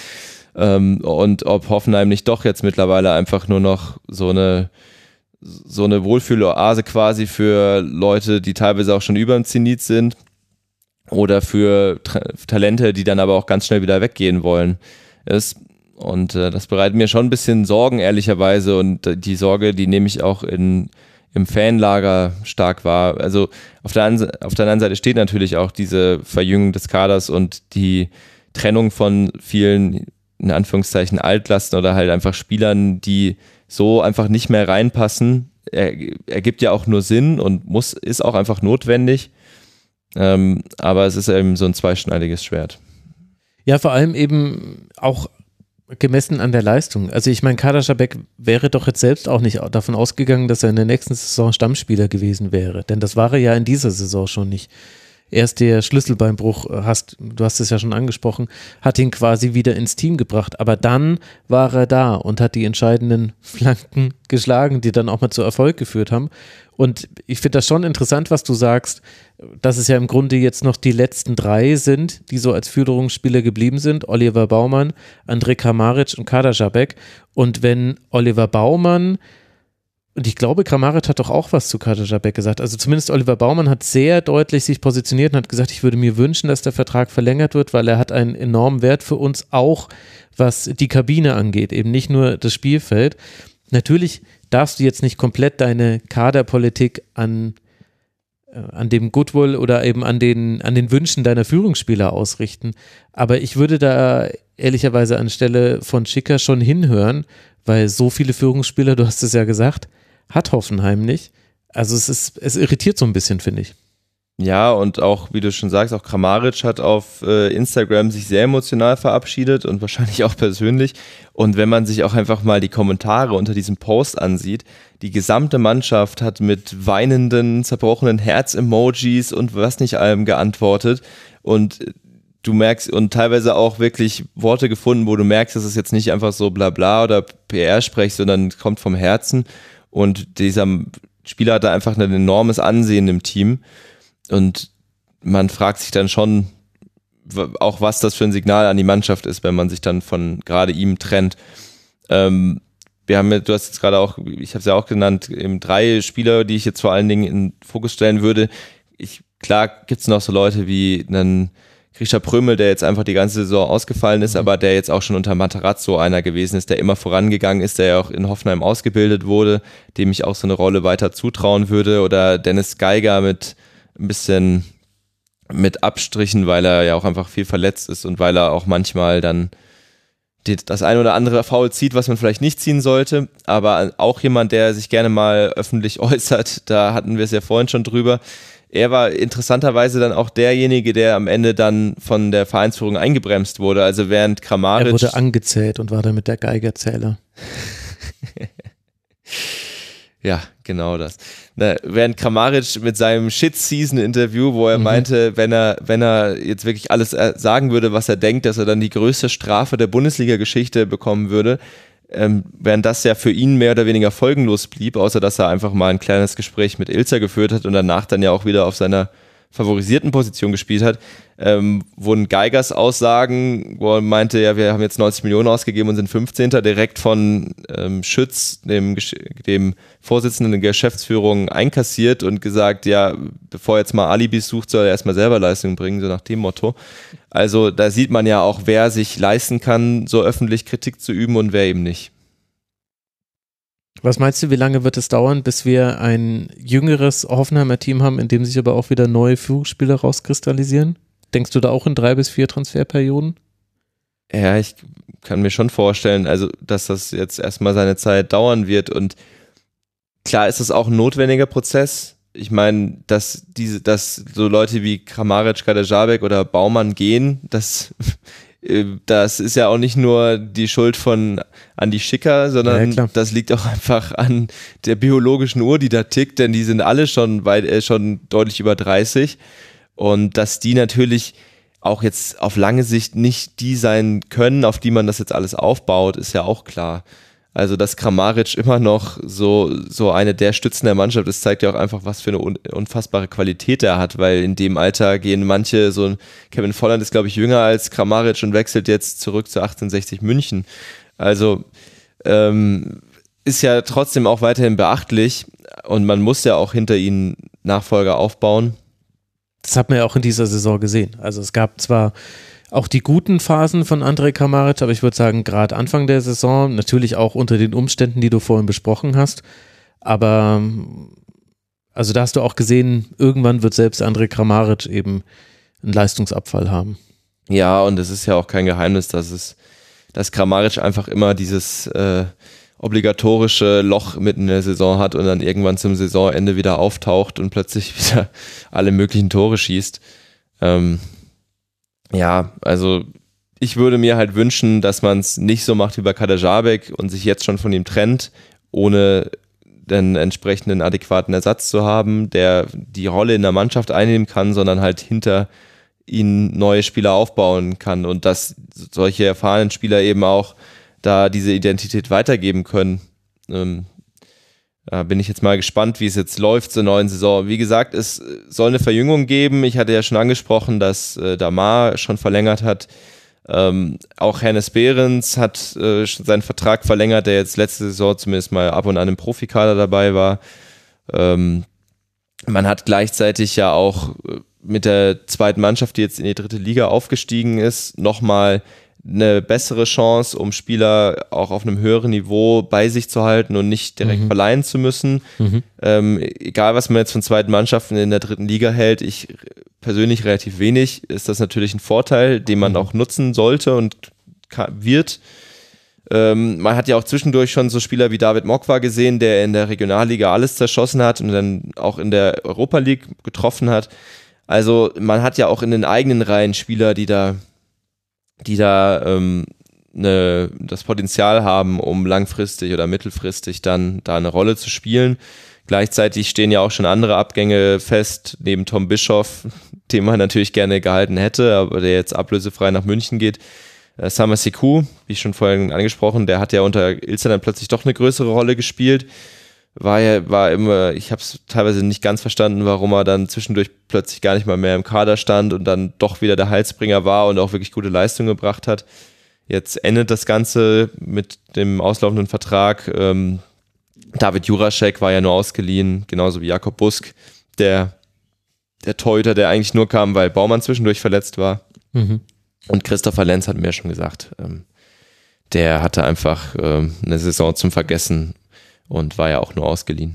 D: Und ob Hoffenheim nicht doch jetzt mittlerweile einfach nur noch so eine so eine Wohlfühloase quasi für Leute, die teilweise auch schon über dem Zenit sind oder für Tra- Talente, die dann aber auch ganz schnell wieder weggehen wollen ist. Und äh, das bereitet mir schon ein bisschen Sorgen, ehrlicherweise. Und äh, die Sorge, die nehme ich auch in, im Fanlager stark wahr. Also auf der, an- auf der anderen Seite steht natürlich auch diese Verjüngung des Kaders und die Trennung von vielen in Anführungszeichen Altlasten oder halt einfach Spielern, die so einfach nicht mehr reinpassen, er, ergibt ja auch nur Sinn und muss, ist auch einfach notwendig. Ähm, aber es ist eben so ein zweischneidiges Schwert.
A: Ja, vor allem eben auch gemessen an der Leistung. Also ich meine, Kaderabek wäre doch jetzt selbst auch nicht davon ausgegangen, dass er in der nächsten Saison Stammspieler gewesen wäre. Denn das war er ja in dieser Saison schon nicht. Erst der Schlüsselbeinbruch, hast, du hast es ja schon angesprochen, hat ihn quasi wieder ins Team gebracht. Aber dann war er da und hat die entscheidenden Flanken geschlagen, die dann auch mal zu Erfolg geführt haben. Und ich finde das schon interessant, was du sagst, dass es ja im Grunde jetzt noch die letzten drei sind, die so als Führungsspieler geblieben sind. Oliver Baumann, Andrej Kramaric und Kaderabek. Und wenn Oliver Baumann Und ich glaube, Kramaric hat doch auch was zu Kaderabek gesagt. Also zumindest Oliver Baumann hat sehr deutlich sich positioniert und hat gesagt, ich würde mir wünschen, dass der Vertrag verlängert wird, weil er hat einen enormen Wert für uns, auch was die Kabine angeht, eben nicht nur das Spielfeld. Natürlich darfst du jetzt nicht komplett deine Kaderpolitik an, äh, an dem Goodwill oder eben an den, an den Wünschen deiner Führungsspieler ausrichten. Aber ich würde da ehrlicherweise anstelle von Schicker schon hinhören, weil so viele Führungsspieler, du hast es ja gesagt, hat Hoffenheim nicht. Also es ist, es irritiert so ein bisschen, finde ich.
D: Ja, und auch, wie du schon sagst, auch Kramaric hat auf äh, Instagram sich sehr emotional verabschiedet und wahrscheinlich auch persönlich. Und wenn man sich auch einfach mal die Kommentare unter diesem Post ansieht, die gesamte Mannschaft hat mit weinenden, zerbrochenen Herz-Emojis und was nicht allem geantwortet. Und du merkst, und teilweise auch wirklich Worte gefunden, wo du merkst, dass es jetzt nicht einfach so Blabla oder P R-Sprech, sondern kommt vom Herzen. Und dieser Spieler hat da einfach ein enormes Ansehen im Team. Und man fragt sich dann schon auch, was das für ein Signal an die Mannschaft ist, wenn man sich dann von gerade ihm trennt. Ähm, wir haben, du hast jetzt gerade auch, ich habe es ja auch genannt, eben drei Spieler, die ich jetzt vor allen Dingen in den Fokus stellen würde. Ich, klar gibt es noch so Leute wie einen Grisha Prömel, der jetzt einfach die ganze Saison ausgefallen ist, mhm. aber der jetzt auch schon unter Matarazzo einer gewesen ist, der immer vorangegangen ist, der ja auch in Hoffenheim ausgebildet wurde, dem ich auch so eine Rolle weiter zutrauen würde. Oder Dennis Geiger mit ein bisschen mit Abstrichen, weil er ja auch einfach viel verletzt ist und weil er auch manchmal dann die, das ein oder andere Foul zieht, was man vielleicht nicht ziehen sollte, aber auch jemand, der sich gerne mal öffentlich äußert, da hatten wir es ja vorhin schon drüber. Er war interessanterweise dann auch derjenige, der am Ende dann von der Vereinsführung eingebremst wurde, also während Kramaric...
A: Er wurde angezählt und war damit der Geigerzähler.
D: Ja, genau das. Na, während Kramaric mit seinem Shit-Season-Interview, wo er mhm. meinte, wenn er, wenn er jetzt wirklich alles sagen würde, was er denkt, dass er dann die größte Strafe der Bundesliga-Geschichte bekommen würde, ähm, während das ja für ihn mehr oder weniger folgenlos blieb, außer dass er einfach mal ein kleines Gespräch mit Ilzer geführt hat und danach dann ja auch wieder auf seiner favorisierten Position gespielt hat, ähm, wurden Geigers Aussagen, wo er meinte, ja, wir haben jetzt neunzig Millionen ausgegeben und sind fünfzehnter direkt von ähm, Schütz, dem, dem Vorsitzenden der Geschäftsführung, einkassiert und gesagt, ja, bevor er jetzt mal Alibis sucht, soll er erstmal selber Leistung bringen, so nach dem Motto. Also da sieht man ja auch, wer sich leisten kann, so öffentlich Kritik zu üben und wer eben nicht.
A: Was meinst du, wie lange wird es dauern, bis wir ein jüngeres Hoffenheimer Team haben, in dem sich aber auch wieder neue Führungsspieler rauskristallisieren? Denkst du da auch in drei bis vier Transferperioden?
D: Ja, ich kann mir schon vorstellen, also dass das jetzt erstmal seine Zeit dauern wird und klar ist es auch ein notwendiger Prozess. Ich meine, dass diese, dass so Leute wie Kramaric, Kaderabek oder Baumann gehen, das Das ist ja auch nicht nur die Schuld von Andi Schicker, sondern ja, das liegt auch einfach an der biologischen Uhr, die da tickt, denn die sind alle schon weit, äh, schon deutlich über dreißig und dass die natürlich auch jetzt auf lange Sicht nicht die sein können, auf die man das jetzt alles aufbaut, ist ja auch klar. Also dass Kramaric immer noch so, so eine der Stützen der Mannschaft ist, zeigt ja auch einfach, was für eine unfassbare Qualität er hat, weil in dem Alter gehen manche, so ein Kevin Volland ist glaube ich jünger als Kramaric und wechselt jetzt zurück zu achtzehnhundertsechzig München. Also ähm, ist ja trotzdem auch weiterhin beachtlich und man muss ja auch hinter ihnen Nachfolger aufbauen.
A: Das hat man ja auch in dieser Saison gesehen. Also es gab zwar auch die guten Phasen von Andrej Kramaric, aber ich würde sagen, gerade Anfang der Saison, natürlich auch unter den Umständen, die du vorhin besprochen hast, aber also da hast du auch gesehen, irgendwann wird selbst Andrej Kramaric eben einen Leistungsabfall haben.
D: Ja, und es ist ja auch kein Geheimnis, dass es, dass Kramaric einfach immer dieses äh, obligatorische Loch mitten in der Saison hat und dann irgendwann zum Saisonende wieder auftaucht und plötzlich wieder alle möglichen Tore schießt. Ähm, Ja, also ich würde mir halt wünschen, dass man es nicht so macht wie bei Kaderabek und sich jetzt schon von ihm trennt, ohne den entsprechenden adäquaten Ersatz zu haben, der die Rolle in der Mannschaft einnehmen kann, sondern halt hinter ihn neue Spieler aufbauen kann und dass solche erfahrenen Spieler eben auch da diese Identität weitergeben können. Ähm, Da bin ich jetzt mal gespannt, wie es jetzt läuft zur neuen Saison. Wie gesagt, es soll eine Verjüngung geben. Ich hatte ja schon angesprochen, dass äh, Damar schon verlängert hat. Ähm, auch Hennes Behrens hat äh, seinen Vertrag verlängert, der jetzt letzte Saison zumindest mal ab und an im Profikader dabei war. Ähm, man hat gleichzeitig ja auch mit der zweiten Mannschaft, die jetzt in die dritte Liga aufgestiegen ist, nochmal eine bessere Chance, um Spieler auch auf einem höheren Niveau bei sich zu halten und nicht direkt mhm. verleihen zu müssen. Mhm. Ähm, egal, was man jetzt von zweiten Mannschaften in der dritten Liga hält, ich persönlich relativ wenig, ist das natürlich ein Vorteil, den man mhm. auch nutzen sollte und wird. Ähm, man hat ja auch zwischendurch schon so Spieler wie David Mokwa gesehen, der in der Regionalliga alles zerschossen hat und dann auch in der Europa League getroffen hat. Also man hat ja auch in den eigenen Reihen Spieler, die da, die da ähm, ne, das Potenzial haben, um langfristig oder mittelfristig dann da eine Rolle zu spielen. Gleichzeitig stehen ja auch schon andere Abgänge fest, neben Tom Bischoff, den man natürlich gerne gehalten hätte, aber der jetzt ablösefrei nach München geht. Äh, Sama Sekou, wie schon vorhin angesprochen, der hat ja unter Ilzer dann plötzlich doch eine größere Rolle gespielt. War ja, war immer, ich habe es teilweise nicht ganz verstanden, warum er dann zwischendurch plötzlich gar nicht mal mehr im Kader stand und dann doch wieder der Heilsbringer war und auch wirklich gute Leistung gebracht hat. Jetzt endet das Ganze mit dem auslaufenden Vertrag. Ähm, David Jurasek war ja nur ausgeliehen, genauso wie Jakob Busk, der, der Torhüter, der eigentlich nur kam, weil Baumann zwischendurch verletzt war. Mhm. Und Christopher Lenz hat mir ja schon gesagt, ähm, der hatte einfach ähm, eine Saison zum Vergessen und war ja auch nur ausgeliehen.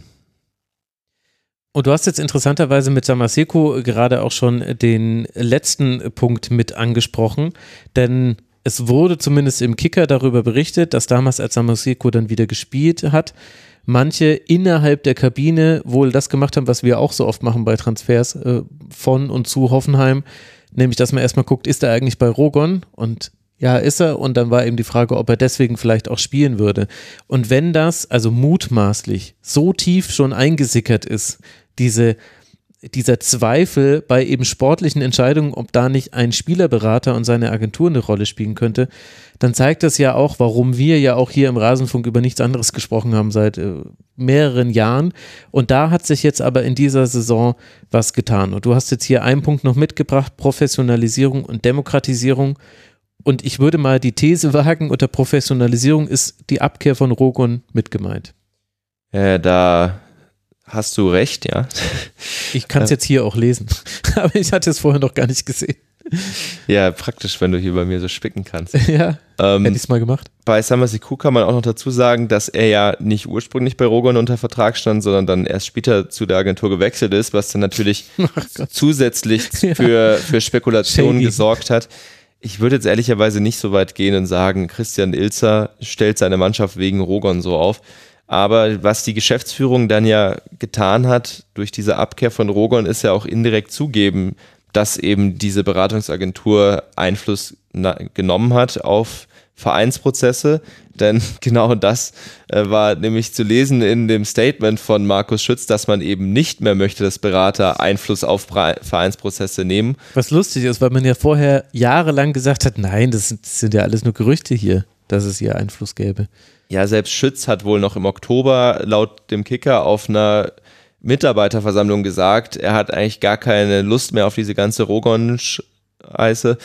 A: Und du hast jetzt interessanterweise mit Sama Sekou gerade auch schon den letzten Punkt mit angesprochen, denn es wurde zumindest im Kicker darüber berichtet, dass damals, als Sama Sekou dann wieder gespielt hat, manche innerhalb der Kabine wohl das gemacht haben, was wir auch so oft machen bei Transfers äh, von und zu Hoffenheim, nämlich, dass man erstmal guckt, ist er eigentlich bei Rogon? Und ja, ist er. Und dann war eben die Frage, ob er deswegen vielleicht auch spielen würde. Und wenn das, also mutmaßlich, so tief schon eingesickert ist, diese, dieser Zweifel bei eben sportlichen Entscheidungen, ob da nicht ein Spielerberater und seine Agentur eine Rolle spielen könnte, dann zeigt das ja auch, warum wir ja auch hier im Rasenfunk über nichts anderes gesprochen haben seit äh, mehreren Jahren. Und da hat sich jetzt aber in dieser Saison was getan. Und du hast jetzt hier einen Punkt noch mitgebracht, Professionalisierung und Demokratisierung. Und ich würde mal die These wagen, unter Professionalisierung ist die Abkehr von Rogon mit gemeint.
D: Äh, da hast du recht, ja.
A: Ich kann es jetzt hier auch lesen, aber ich hatte es vorher noch gar nicht gesehen.
D: Ja, praktisch, wenn du hier bei mir so spicken kannst.
A: Ja, ähm, hätte ich es mal gemacht.
D: Bei Sama Sekou kann man auch noch dazu sagen, dass er ja nicht ursprünglich bei Rogon unter Vertrag stand, sondern dann erst später zu der Agentur gewechselt ist, was dann natürlich zusätzlich
A: Ja.
D: für, für Spekulationen
A: Shady.
D: gesorgt hat. Ich würde jetzt ehrlicherweise nicht so weit gehen und sagen, Christian Ilzer stellt seine Mannschaft wegen Rogon so auf. Aber was die Geschäftsführung dann ja getan hat durch diese Abkehr von Rogon, ist ja auch indirekt zugeben, dass eben diese Beratungsagentur Einfluss na- genommen hat auf Vereinsprozesse. Denn genau das äh, war nämlich zu lesen in dem Statement von Markus Schütz, dass man eben nicht mehr möchte, dass Berater Einfluss auf Pre- Vereinsprozesse nehmen.
A: Was lustig ist, weil man ja vorher jahrelang gesagt hat, nein, das sind, das sind ja alles nur Gerüchte hier, dass es hier Einfluss gäbe.
D: Ja, selbst Schütz hat wohl noch im Oktober laut dem Kicker auf einer Mitarbeiterversammlung gesagt, er hat eigentlich gar keine Lust mehr auf diese ganze Rogon-Scheiße.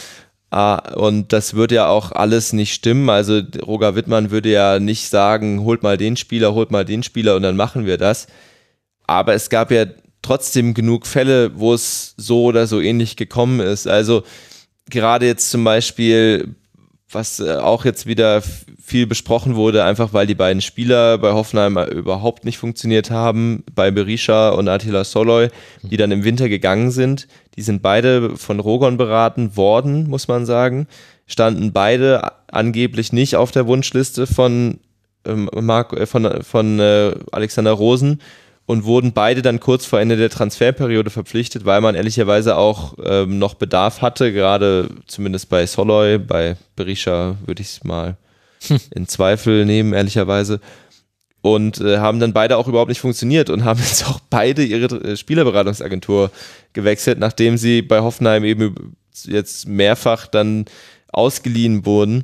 D: Und das würde ja auch alles nicht stimmen. Also Roger Wittmann würde ja nicht sagen, holt mal den Spieler, holt mal den Spieler und dann machen wir das. Aber es gab ja trotzdem genug Fälle, wo es so oder so ähnlich gekommen ist. Also gerade jetzt zum Beispiel, was auch jetzt wieder viel besprochen wurde, einfach weil die beiden Spieler bei Hoffenheim überhaupt nicht funktioniert haben, bei Berisha und Attila Soloy, die dann im Winter gegangen sind. Die sind beide von Rogon beraten worden, muss man sagen, standen beide angeblich nicht auf der Wunschliste von, ähm, Marc, äh, von, von äh, Alexander Rosen und wurden beide dann kurz vor Ende der Transferperiode verpflichtet, weil man ehrlicherweise auch ähm, noch Bedarf hatte, gerade zumindest bei Soloy, bei Berisha würde ich es mal hm. in Zweifel nehmen, ehrlicherweise. Und äh, haben dann beide auch überhaupt nicht funktioniert und haben jetzt auch beide ihre äh, Spielerberatungsagentur gewechselt, nachdem sie bei Hoffenheim eben jetzt mehrfach dann ausgeliehen wurden.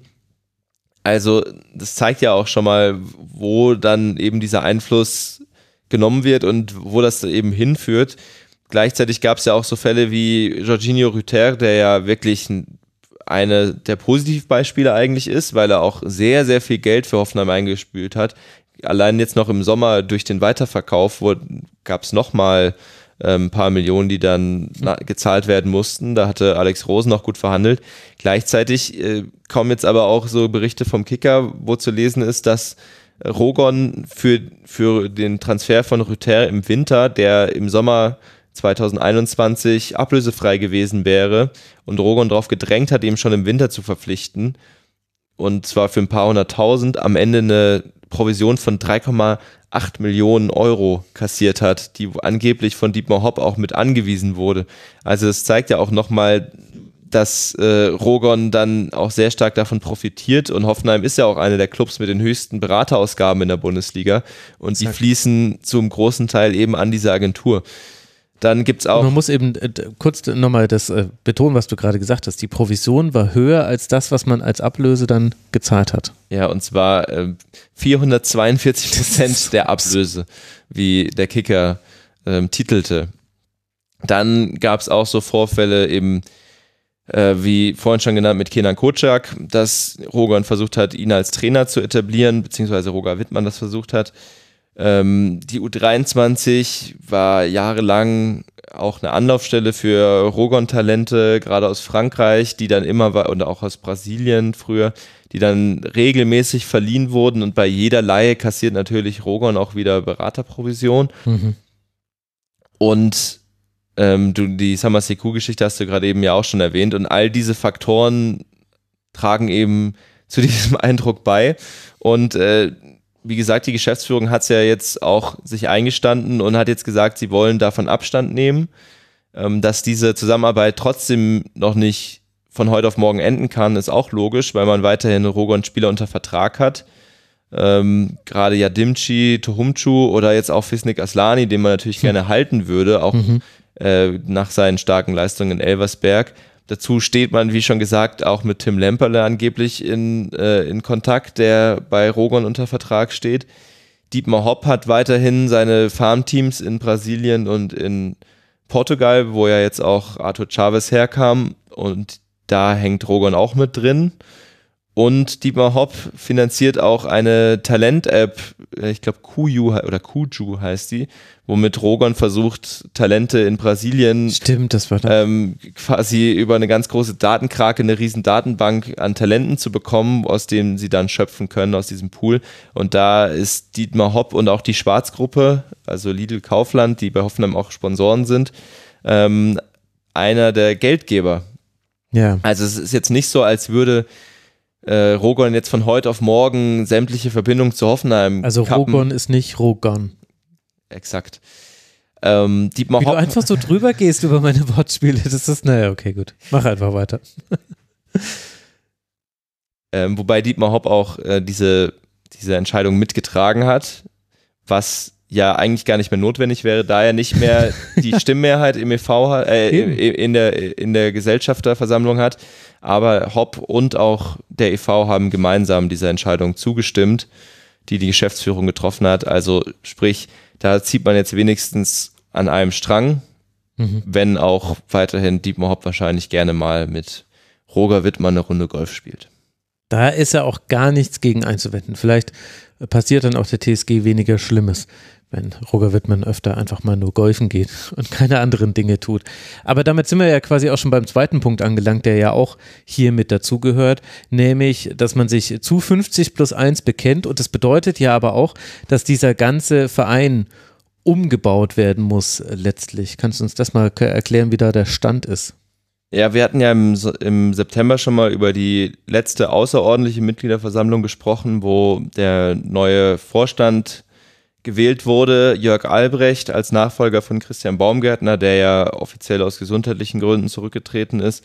D: Also das zeigt ja auch schon mal, wo dann eben dieser Einfluss genommen wird und wo das eben hinführt. Gleichzeitig gab es ja auch so Fälle wie Jorginho Rüther, der ja wirklich eine der Positivbeispiele eigentlich ist, weil er auch sehr, sehr viel Geld für Hoffenheim eingespült hat. Allein jetzt noch im Sommer durch den Weiterverkauf gab es nochmal äh, ein paar Millionen, die dann na, gezahlt werden mussten. Da hatte Alex Rosen noch gut verhandelt. Gleichzeitig äh, kommen jetzt aber auch so Berichte vom Kicker, wo zu lesen ist, dass Rogon für, für den Transfer von Rüther im Winter, der im Sommer zwanzig einundzwanzig ablösefrei gewesen wäre und Rogon darauf gedrängt hat, ihn schon im Winter zu verpflichten. und zwar für ein paar hunderttausend, am Ende eine Provision von drei Komma acht Millionen Euro kassiert hat, die angeblich von Dietmar Hopp auch mit angewiesen wurde. Also das zeigt ja auch nochmal, dass äh, Rogon dann auch sehr stark davon profitiert, und Hoffenheim ist ja auch einer der Clubs mit den höchsten Beraterausgaben in der Bundesliga, und die fließen zum großen Teil eben an diese Agentur. Dann gibt's auch.
A: Man muss eben äh, kurz nochmal das äh, betonen, was du gerade gesagt hast. Die Provision war höher als das, was man als Ablöse dann gezahlt hat.
D: Ja, und zwar äh, vierhundertzweiundvierzig Prozent der Ablöse, wie der Kicker ähm, titelte. Dann gab's auch so Vorfälle eben, äh, wie vorhin schon genannt, mit Kenan Kocak, dass Rogon versucht hat, ihn als Trainer zu etablieren, beziehungsweise Roger Wittmann das versucht hat. Ähm, die U dreiundzwanzig war jahrelang auch eine Anlaufstelle für Rogon-Talente, gerade aus Frankreich, die dann immer war, und auch aus Brasilien früher, die dann regelmäßig verliehen wurden, und bei jeder Leihe kassiert natürlich Rogon auch wieder Beraterprovision. Mhm. Und ähm, du, die Summer Sekou-Geschichte hast du gerade eben ja auch schon erwähnt, und all diese Faktoren tragen eben zu diesem Eindruck bei, und äh, wie gesagt, die Geschäftsführung hat es ja jetzt auch sich eingestanden und hat jetzt gesagt, sie wollen davon Abstand nehmen, ähm, dass diese Zusammenarbeit trotzdem noch nicht von heute auf morgen enden kann, ist auch logisch, weil man weiterhin Rogon-Spieler unter Vertrag hat. Ähm, gerade Yadimchi, Tohumchu oder jetzt auch Fisnik Aslani, den man natürlich mhm. gerne halten würde, auch mhm. äh, nach seinen starken Leistungen in Elversberg. Dazu steht man, wie schon gesagt, auch mit Tim Lemperle angeblich in, äh, in Kontakt, der bei Rogon unter Vertrag steht. Dietmar Hopp hat weiterhin seine Farmteams in Brasilien und in Portugal, wo ja jetzt auch Arthur Chavez herkam, und da hängt Rogon auch mit drin. Und Dietmar Hopp finanziert auch eine Talent-App, ich glaube Kuju oder Kuju heißt die, womit Rogon versucht, Talente in Brasilien
A: Stimmt, das war das.
D: Ähm, quasi über eine ganz große Datenkrake, eine riesen Datenbank an Talenten zu bekommen, aus denen sie dann schöpfen können, aus diesem Pool. Und da ist Dietmar Hopp und auch die Schwarzgruppe, also Lidl Kaufland, die bei Hoffenheim auch Sponsoren sind, ähm, einer der Geldgeber. Ja. Also es ist jetzt nicht so, als würde Äh, Rogon jetzt von heute auf morgen sämtliche Verbindungen zu Hoffenheim
A: Also
D: kappen.
A: Rogon ist nicht Rogon.
D: Exakt. Ähm, Dietmar
A: Wie
D: Hopp,
A: du einfach so drüber gehst über meine Wortspiele, das ist, naja, okay, gut. Mach einfach weiter.
D: ähm, wobei Dietmar Hopp auch äh, diese, diese Entscheidung mitgetragen hat, was ja eigentlich gar nicht mehr notwendig wäre, da er nicht mehr die Stimmmehrheit im E V hat, äh, in der, in der Gesellschafterversammlung hat. Aber Hopp und auch der E V haben gemeinsam dieser Entscheidung zugestimmt, die die Geschäftsführung getroffen hat. Also sprich, da zieht man jetzt wenigstens an einem Strang, mhm. wenn auch weiterhin Dietmar Hopp wahrscheinlich gerne mal mit Roger Wittmann eine Runde Golf spielt.
A: Da ist ja auch gar nichts gegen einzuwenden. Vielleicht passiert dann auch der T S G weniger Schlimmes, wenn Roger Wittmann öfter einfach mal nur golfen geht und keine anderen Dinge tut. Aber damit sind wir ja quasi auch schon beim zweiten Punkt angelangt, der ja auch hier mit dazugehört, nämlich, dass man sich zu fünfzig plus eins bekennt, und das bedeutet ja aber auch, dass dieser ganze Verein umgebaut werden muss letztlich. Kannst du uns das mal erklären, wie da der Stand ist?
D: Ja, wir hatten ja im, im September schon mal über die letzte außerordentliche Mitgliederversammlung gesprochen, wo der neue Vorstand gewählt wurde, Jörg Albrecht als Nachfolger von Christian Baumgärtner, der ja offiziell aus gesundheitlichen Gründen zurückgetreten ist.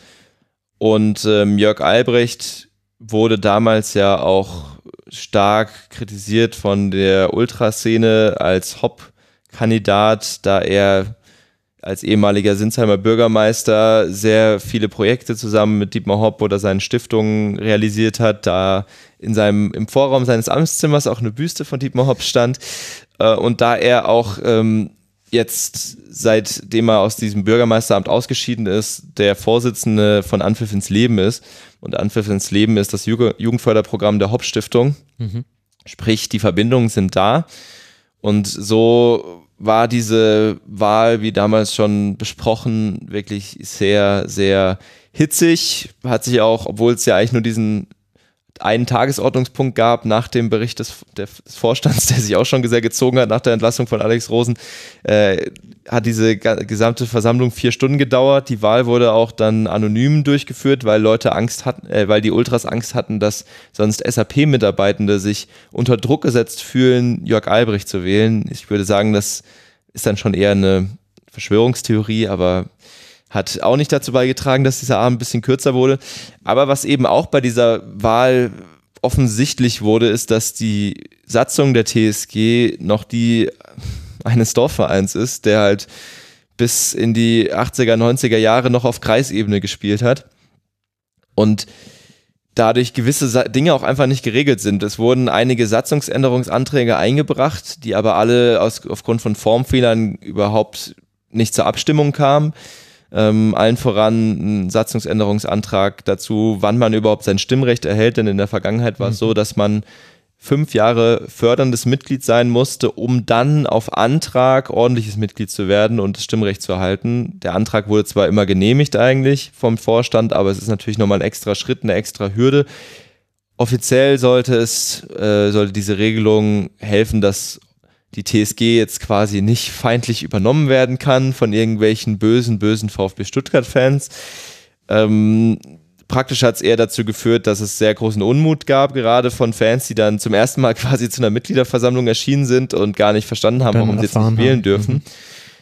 D: Und ähm, Jörg Albrecht wurde damals ja auch stark kritisiert von der Ultraszene als Hopp-Kandidat, da er als ehemaliger Sinsheimer Bürgermeister sehr viele Projekte zusammen mit Dietmar Hopp oder seinen Stiftungen realisiert hat, da in seinem, im Vorraum seines Amtszimmers auch eine Büste von Dietmar Hopp stand. Und da er auch ähm, jetzt, seitdem er aus diesem Bürgermeisteramt ausgeschieden ist, der Vorsitzende von Anpfiff ins Leben ist. Und Anpfiff ins Leben ist das Jugend- Jugendförderprogramm der Hopp-Stiftung. Mhm. Sprich, die Verbindungen sind da. Und so war diese Wahl, wie damals schon besprochen, wirklich sehr, sehr hitzig. Hat sich auch, obwohl es ja eigentlich nur diesen einen Tagesordnungspunkt gab nach dem Bericht des, des Vorstands, der sich auch schon sehr gezogen hat nach der Entlassung von Alex Rosen, äh, hat diese gesamte Versammlung vier Stunden gedauert. Die Wahl wurde auch dann anonym durchgeführt, weil Leute Angst hatten, äh, weil die Ultras Angst hatten, dass sonst S A P-Mitarbeitende sich unter Druck gesetzt fühlen, Jörg Albrecht zu wählen. Ich würde sagen, das ist dann schon eher eine Verschwörungstheorie, aber hat auch nicht dazu beigetragen, dass dieser Abend ein bisschen kürzer wurde. Aber was eben auch bei dieser Wahl offensichtlich wurde, ist, dass die Satzung der T S G noch die eines Dorfvereins ist, der halt bis in die achtziger, neunziger Jahre noch auf Kreisebene gespielt hat und dadurch gewisse Dinge auch einfach nicht geregelt sind. Es wurden einige Satzungsänderungsanträge eingebracht, die aber alle aus, aufgrund von Formfehlern überhaupt nicht zur Abstimmung kamen. Ähm, allen voran ein Satzungsänderungsantrag dazu, wann man überhaupt sein Stimmrecht erhält, denn in der Vergangenheit war es so, dass man fünf Jahre förderndes Mitglied sein musste, um dann auf Antrag ordentliches Mitglied zu werden und das Stimmrecht zu erhalten. Der Antrag wurde zwar immer genehmigt eigentlich vom Vorstand, aber es ist natürlich nochmal ein extra Schritt, eine extra Hürde. Offiziell sollte es, äh, sollte diese Regelung helfen, dass die T S G jetzt quasi nicht feindlich übernommen werden kann von irgendwelchen bösen, bösen VfB Stuttgart-Fans. Ähm, praktisch hat es eher dazu geführt, dass es sehr großen Unmut gab, gerade von Fans, die dann zum ersten Mal quasi zu einer Mitgliederversammlung erschienen sind und gar nicht verstanden haben, warum sie jetzt nicht wählen dürfen. Mhm.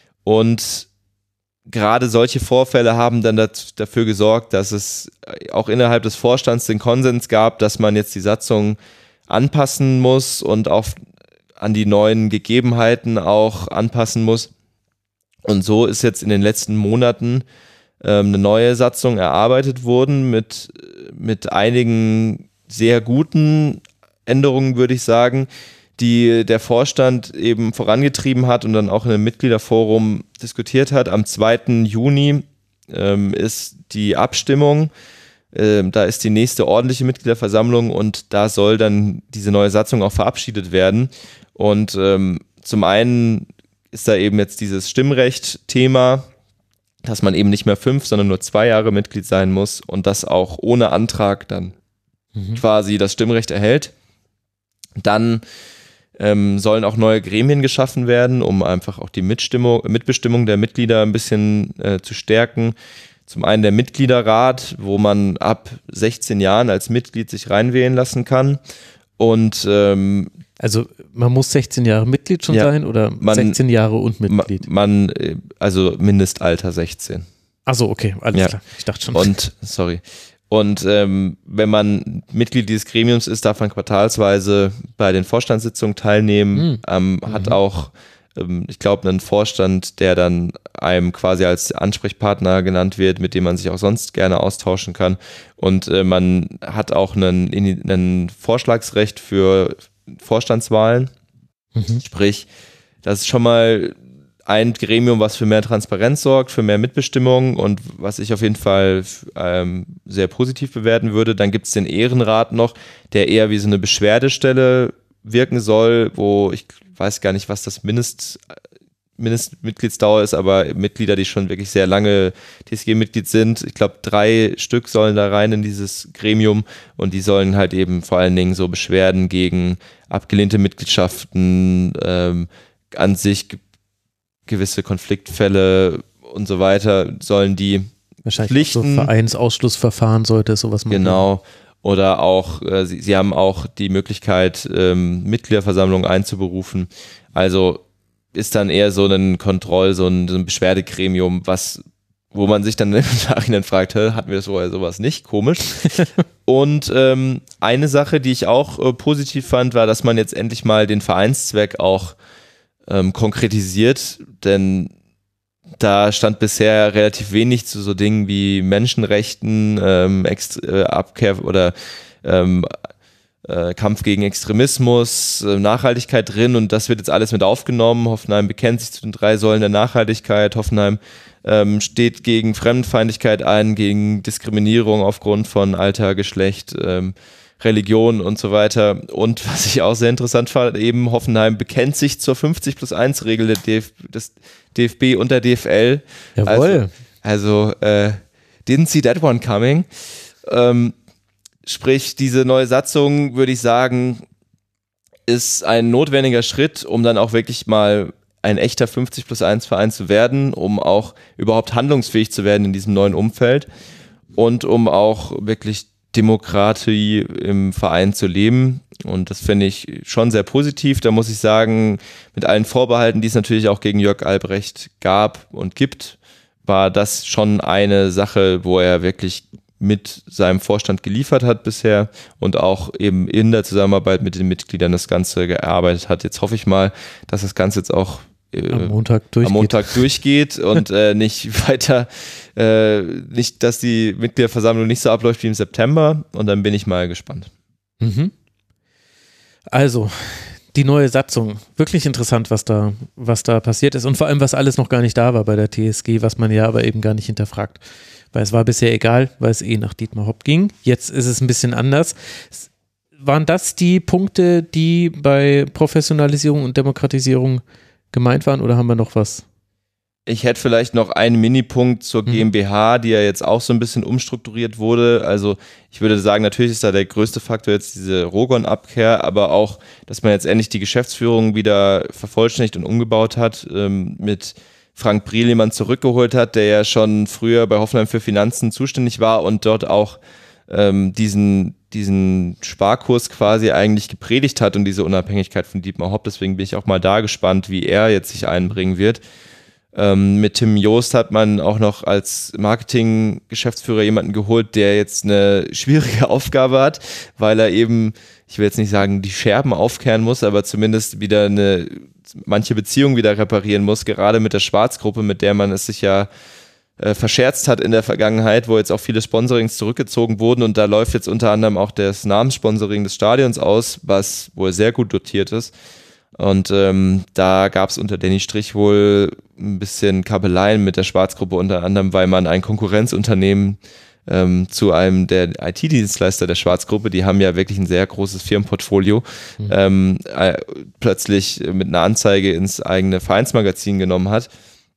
D: Und gerade solche Vorfälle haben dann dazu, dafür gesorgt, dass es auch innerhalb des Vorstands den Konsens gab, dass man jetzt die Satzung anpassen muss und auf an die neuen Gegebenheiten auch anpassen muss. Und so ist jetzt in den letzten Monaten ähm, eine neue Satzung erarbeitet worden mit, mit einigen sehr guten Änderungen, würde ich sagen, die der Vorstand eben vorangetrieben hat und dann auch in einem Mitgliederforum diskutiert hat. Am zweiten Juni ähm, ist die Abstimmung. Ähm, da ist die nächste ordentliche Mitgliederversammlung und da soll dann diese neue Satzung auch verabschiedet werden. Und ähm, zum einen ist da eben jetzt dieses Stimmrecht-Thema, dass man eben nicht mehr fünf, sondern nur zwei Jahre Mitglied sein muss und das auch ohne Antrag dann mhm. quasi das Stimmrecht erhält. Dann ähm, sollen auch neue Gremien geschaffen werden, um einfach auch die Mitstimmung, Mitbestimmung der Mitglieder ein bisschen äh, zu stärken. Zum einen der Mitgliederrat, wo man ab sechzehn Jahren als Mitglied sich reinwählen lassen kann. Und ähm,
A: also man muss sechzehn Jahre Mitglied schon ja, sein oder man, sechzehn Jahre und Mitglied?
D: Man, also Mindestalter sechzehn.
A: Achso, okay, alles
D: ja.
A: klar. Ich dachte schon.
D: Und, sorry. Und ähm, wenn man Mitglied dieses Gremiums ist, darf man quartalsweise bei den Vorstandssitzungen teilnehmen, mhm. ähm, hat mhm. auch, ähm, ich glaube, einen Vorstand, der dann einem quasi als Ansprechpartner genannt wird, mit dem man sich auch sonst gerne austauschen kann. Und äh, man hat auch einen, einen Vorschlagsrecht für Vorstandswahlen. Mhm. Sprich, das ist schon mal ein Gremium, was für mehr Transparenz sorgt, für mehr Mitbestimmung und was ich auf jeden Fall ähm, sehr positiv bewerten würde. Dann gibt es den Ehrenrat noch, der eher wie so eine Beschwerdestelle wirken soll, wo ich weiß gar nicht, was das Mindest, Mindestmitgliedsdauer ist, aber Mitglieder, die schon wirklich sehr lange T S G-Mitglied sind, ich glaube drei Stück sollen da rein in dieses Gremium und die sollen halt eben vor allen Dingen so Beschwerden gegen abgelehnte Mitgliedschaften, ähm, an sich gewisse Konfliktfälle und so weiter, sollen die
A: wahrscheinlich
D: Pflichten,
A: so Vereinsausschlussverfahren sollte sowas machen.
D: Genau. Oder auch, äh, sie, sie haben auch die Möglichkeit, ähm, Mitgliederversammlungen einzuberufen. Also ist dann eher so ein Kontroll, so ein, so ein Beschwerdegremium, was, wo man sich dann im Nachhinein fragt, hatten wir das vorher sowas nicht? Komisch. Und ähm, eine Sache, die ich auch äh, positiv fand, war, dass man jetzt endlich mal den Vereinszweck auch ähm, konkretisiert, denn da stand bisher relativ wenig zu so Dingen wie Menschenrechten, ähm, Ext- äh, Abkehr oder ähm, äh, Kampf gegen Extremismus, äh, Nachhaltigkeit drin und das wird jetzt alles mit aufgenommen. Hoffenheim bekennt sich zu den drei Säulen der Nachhaltigkeit. Hoffenheim ähm, steht gegen Fremdenfeindlichkeit ein, gegen Diskriminierung aufgrund von Alter, Geschlecht, ähm, Religion und so weiter. Und was ich auch sehr interessant fand, eben Hoffenheim bekennt sich zur fünfzig plus eins Regel der D F- des D F B und der D F L.
A: Jawohl.
D: Also, also äh, didn't see that one coming. Ähm, sprich, diese neue Satzung, würde ich sagen, ist ein notwendiger Schritt, um dann auch wirklich mal ein echter fünfzig plus eins Verein zu werden, um auch überhaupt handlungsfähig zu werden in diesem neuen Umfeld und um auch wirklich Demokratie im Verein zu leben. Und das finde ich schon sehr positiv. Da muss ich sagen, mit allen Vorbehalten, die es natürlich auch gegen Jörg Albrecht gab und gibt, war das schon eine Sache, wo er wirklich mit seinem Vorstand geliefert hat bisher und auch eben in der Zusammenarbeit mit den Mitgliedern das Ganze gearbeitet hat. Jetzt hoffe ich mal, dass das Ganze jetzt auch äh,
A: am Montag durchgeht,
D: am Montag durchgeht und äh, nicht weiter, äh, nicht, dass die Mitgliederversammlung nicht so abläuft wie im September, und dann bin ich mal gespannt.
A: Mhm. Also, die neue Satzung, wirklich interessant, was da, was da passiert ist und vor allem, was alles noch gar nicht da war bei der T S G, was man ja aber eben gar nicht hinterfragt. Weil es war bisher egal, weil es eh nach Dietmar Hopp ging. Jetzt ist es ein bisschen anders. Waren das die Punkte, die bei Professionalisierung und Demokratisierung gemeint waren, oder haben wir noch was?
D: Ich hätte vielleicht noch einen Minipunkt zur GmbH, die ja jetzt auch so ein bisschen umstrukturiert wurde. Also ich würde sagen, natürlich ist da der größte Faktor jetzt diese Rogon-Abkehr, aber auch, dass man jetzt endlich die Geschäftsführung wieder vervollständigt und umgebaut hat, ähm, mit Frank Briel jemand zurückgeholt hat, der ja schon früher bei Hoffenheim für Finanzen zuständig war und dort auch ähm, diesen, diesen Sparkurs quasi eigentlich gepredigt hat und diese Unabhängigkeit von Dietmar Hopp. Deswegen bin ich auch mal da gespannt, wie er jetzt sich einbringen wird. Ähm, mit Tim Joost hat man auch noch als Marketing-Geschäftsführer jemanden geholt, der jetzt eine schwierige Aufgabe hat, weil er eben, ich will jetzt nicht sagen, die Scherben aufkehren muss, aber zumindest wieder eine manche Beziehungen wieder reparieren muss, gerade mit der Schwarzgruppe, mit der man es sich ja äh, verscherzt hat in der Vergangenheit, wo jetzt auch viele Sponsorings zurückgezogen wurden, und da läuft jetzt unter anderem auch das Namenssponsoring des Stadions aus, was wohl sehr gut dotiert ist. Und ähm, da gab es unter Danny Strich wohl ein bisschen Kabeleien mit der Schwarzgruppe, unter anderem, weil man ein Konkurrenzunternehmen ähm, zu einem der I T-Dienstleister der Schwarzgruppe, die haben ja wirklich ein sehr großes Firmenportfolio, mhm. ähm, äh, plötzlich mit einer Anzeige ins eigene Vereinsmagazin genommen hat.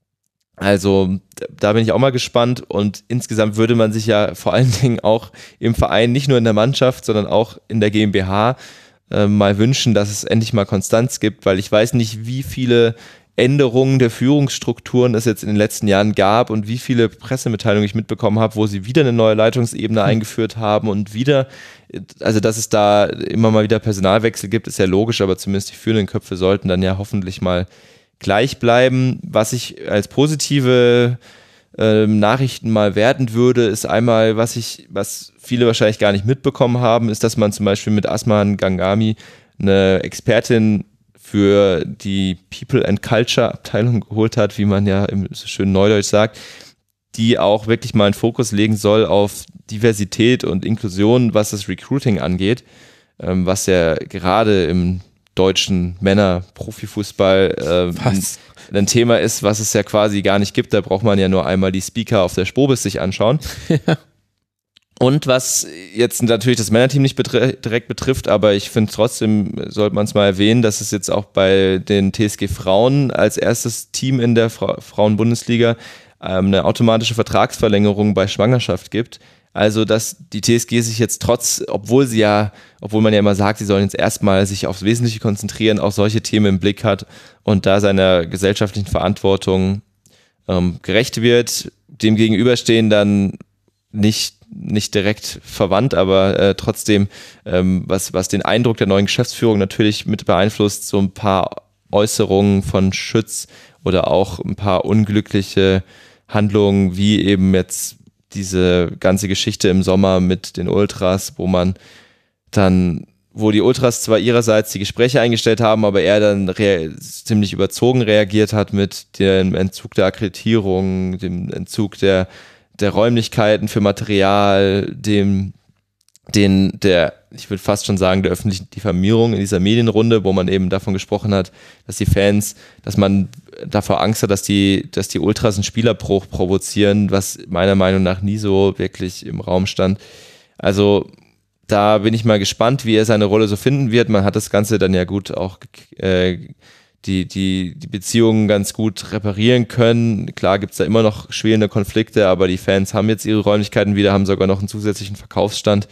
D: Also da bin ich auch mal gespannt, und insgesamt würde man sich ja vor allen Dingen auch im Verein, nicht nur in der Mannschaft, sondern auch in der GmbH äh, mal wünschen, dass es endlich mal Konstanz gibt, weil ich weiß nicht, wie viele Änderungen der Führungsstrukturen es jetzt in den letzten Jahren gab und wie viele Pressemitteilungen ich mitbekommen habe, wo sie wieder eine neue Leitungsebene eingeführt haben und wieder, also dass es da immer mal wieder Personalwechsel gibt, ist ja logisch, aber zumindest die führenden Köpfe sollten dann ja hoffentlich mal gleich bleiben. Was ich als positive äh, Nachrichten mal werten würde, ist einmal, was ich, was viele wahrscheinlich gar nicht mitbekommen haben, ist, dass man zum Beispiel mit Asman Gangami eine Expertin für die People and Culture Abteilung geholt hat, wie man ja im so schönen Neudeutsch sagt, die auch wirklich mal einen Fokus legen soll auf Diversität und Inklusion, was das Recruiting angeht, ähm, was ja gerade im deutschen Männer-Profifußball äh, ein, ein Thema ist, was es ja quasi gar nicht gibt. Da braucht man ja nur einmal die Speaker auf der Spobis sich anschauen. Ja. Und was jetzt natürlich das Männerteam nicht betr- direkt betrifft, aber ich finde trotzdem, sollte man es mal erwähnen, dass es jetzt auch bei den T S G Frauen als erstes Team in der Fra- Frauen-Bundesliga ähm, eine automatische Vertragsverlängerung bei Schwangerschaft gibt. Also, dass die T S G sich jetzt trotz, obwohl sie ja, obwohl man ja immer sagt, sie sollen jetzt erstmal sich aufs Wesentliche konzentrieren, auch solche Themen im Blick hat und da seiner gesellschaftlichen Verantwortung ähm, gerecht wird. Dem gegenüberstehen dann nicht nicht direkt verwandt, aber äh, trotzdem, ähm, was, was den Eindruck der neuen Geschäftsführung natürlich mit beeinflusst, so ein paar Äußerungen von Schütz oder auch ein paar unglückliche Handlungen, wie eben jetzt diese ganze Geschichte im Sommer mit den Ultras, wo man dann, wo die Ultras zwar ihrerseits die Gespräche eingestellt haben, aber er dann rea- ziemlich überzogen reagiert hat mit dem Entzug der Akkreditierung, dem Entzug der der Räumlichkeiten für Material, dem, den, der, ich würde fast schon sagen, der öffentlichen Diffamierung in dieser Medienrunde, wo man eben davon gesprochen hat, dass die Fans, dass man davor Angst hat, dass die, dass die Ultras einen Spielerbruch provozieren, was meiner Meinung nach nie so wirklich im Raum stand. Also da bin ich mal gespannt, wie er seine Rolle so finden wird. Man hat das Ganze dann ja gut auch äh, die, die, die Beziehungen ganz gut reparieren können. Klar gibt es da immer noch schwelende Konflikte, aber die Fans haben jetzt ihre Räumlichkeiten wieder, haben sogar noch einen zusätzlichen Verkaufsstand.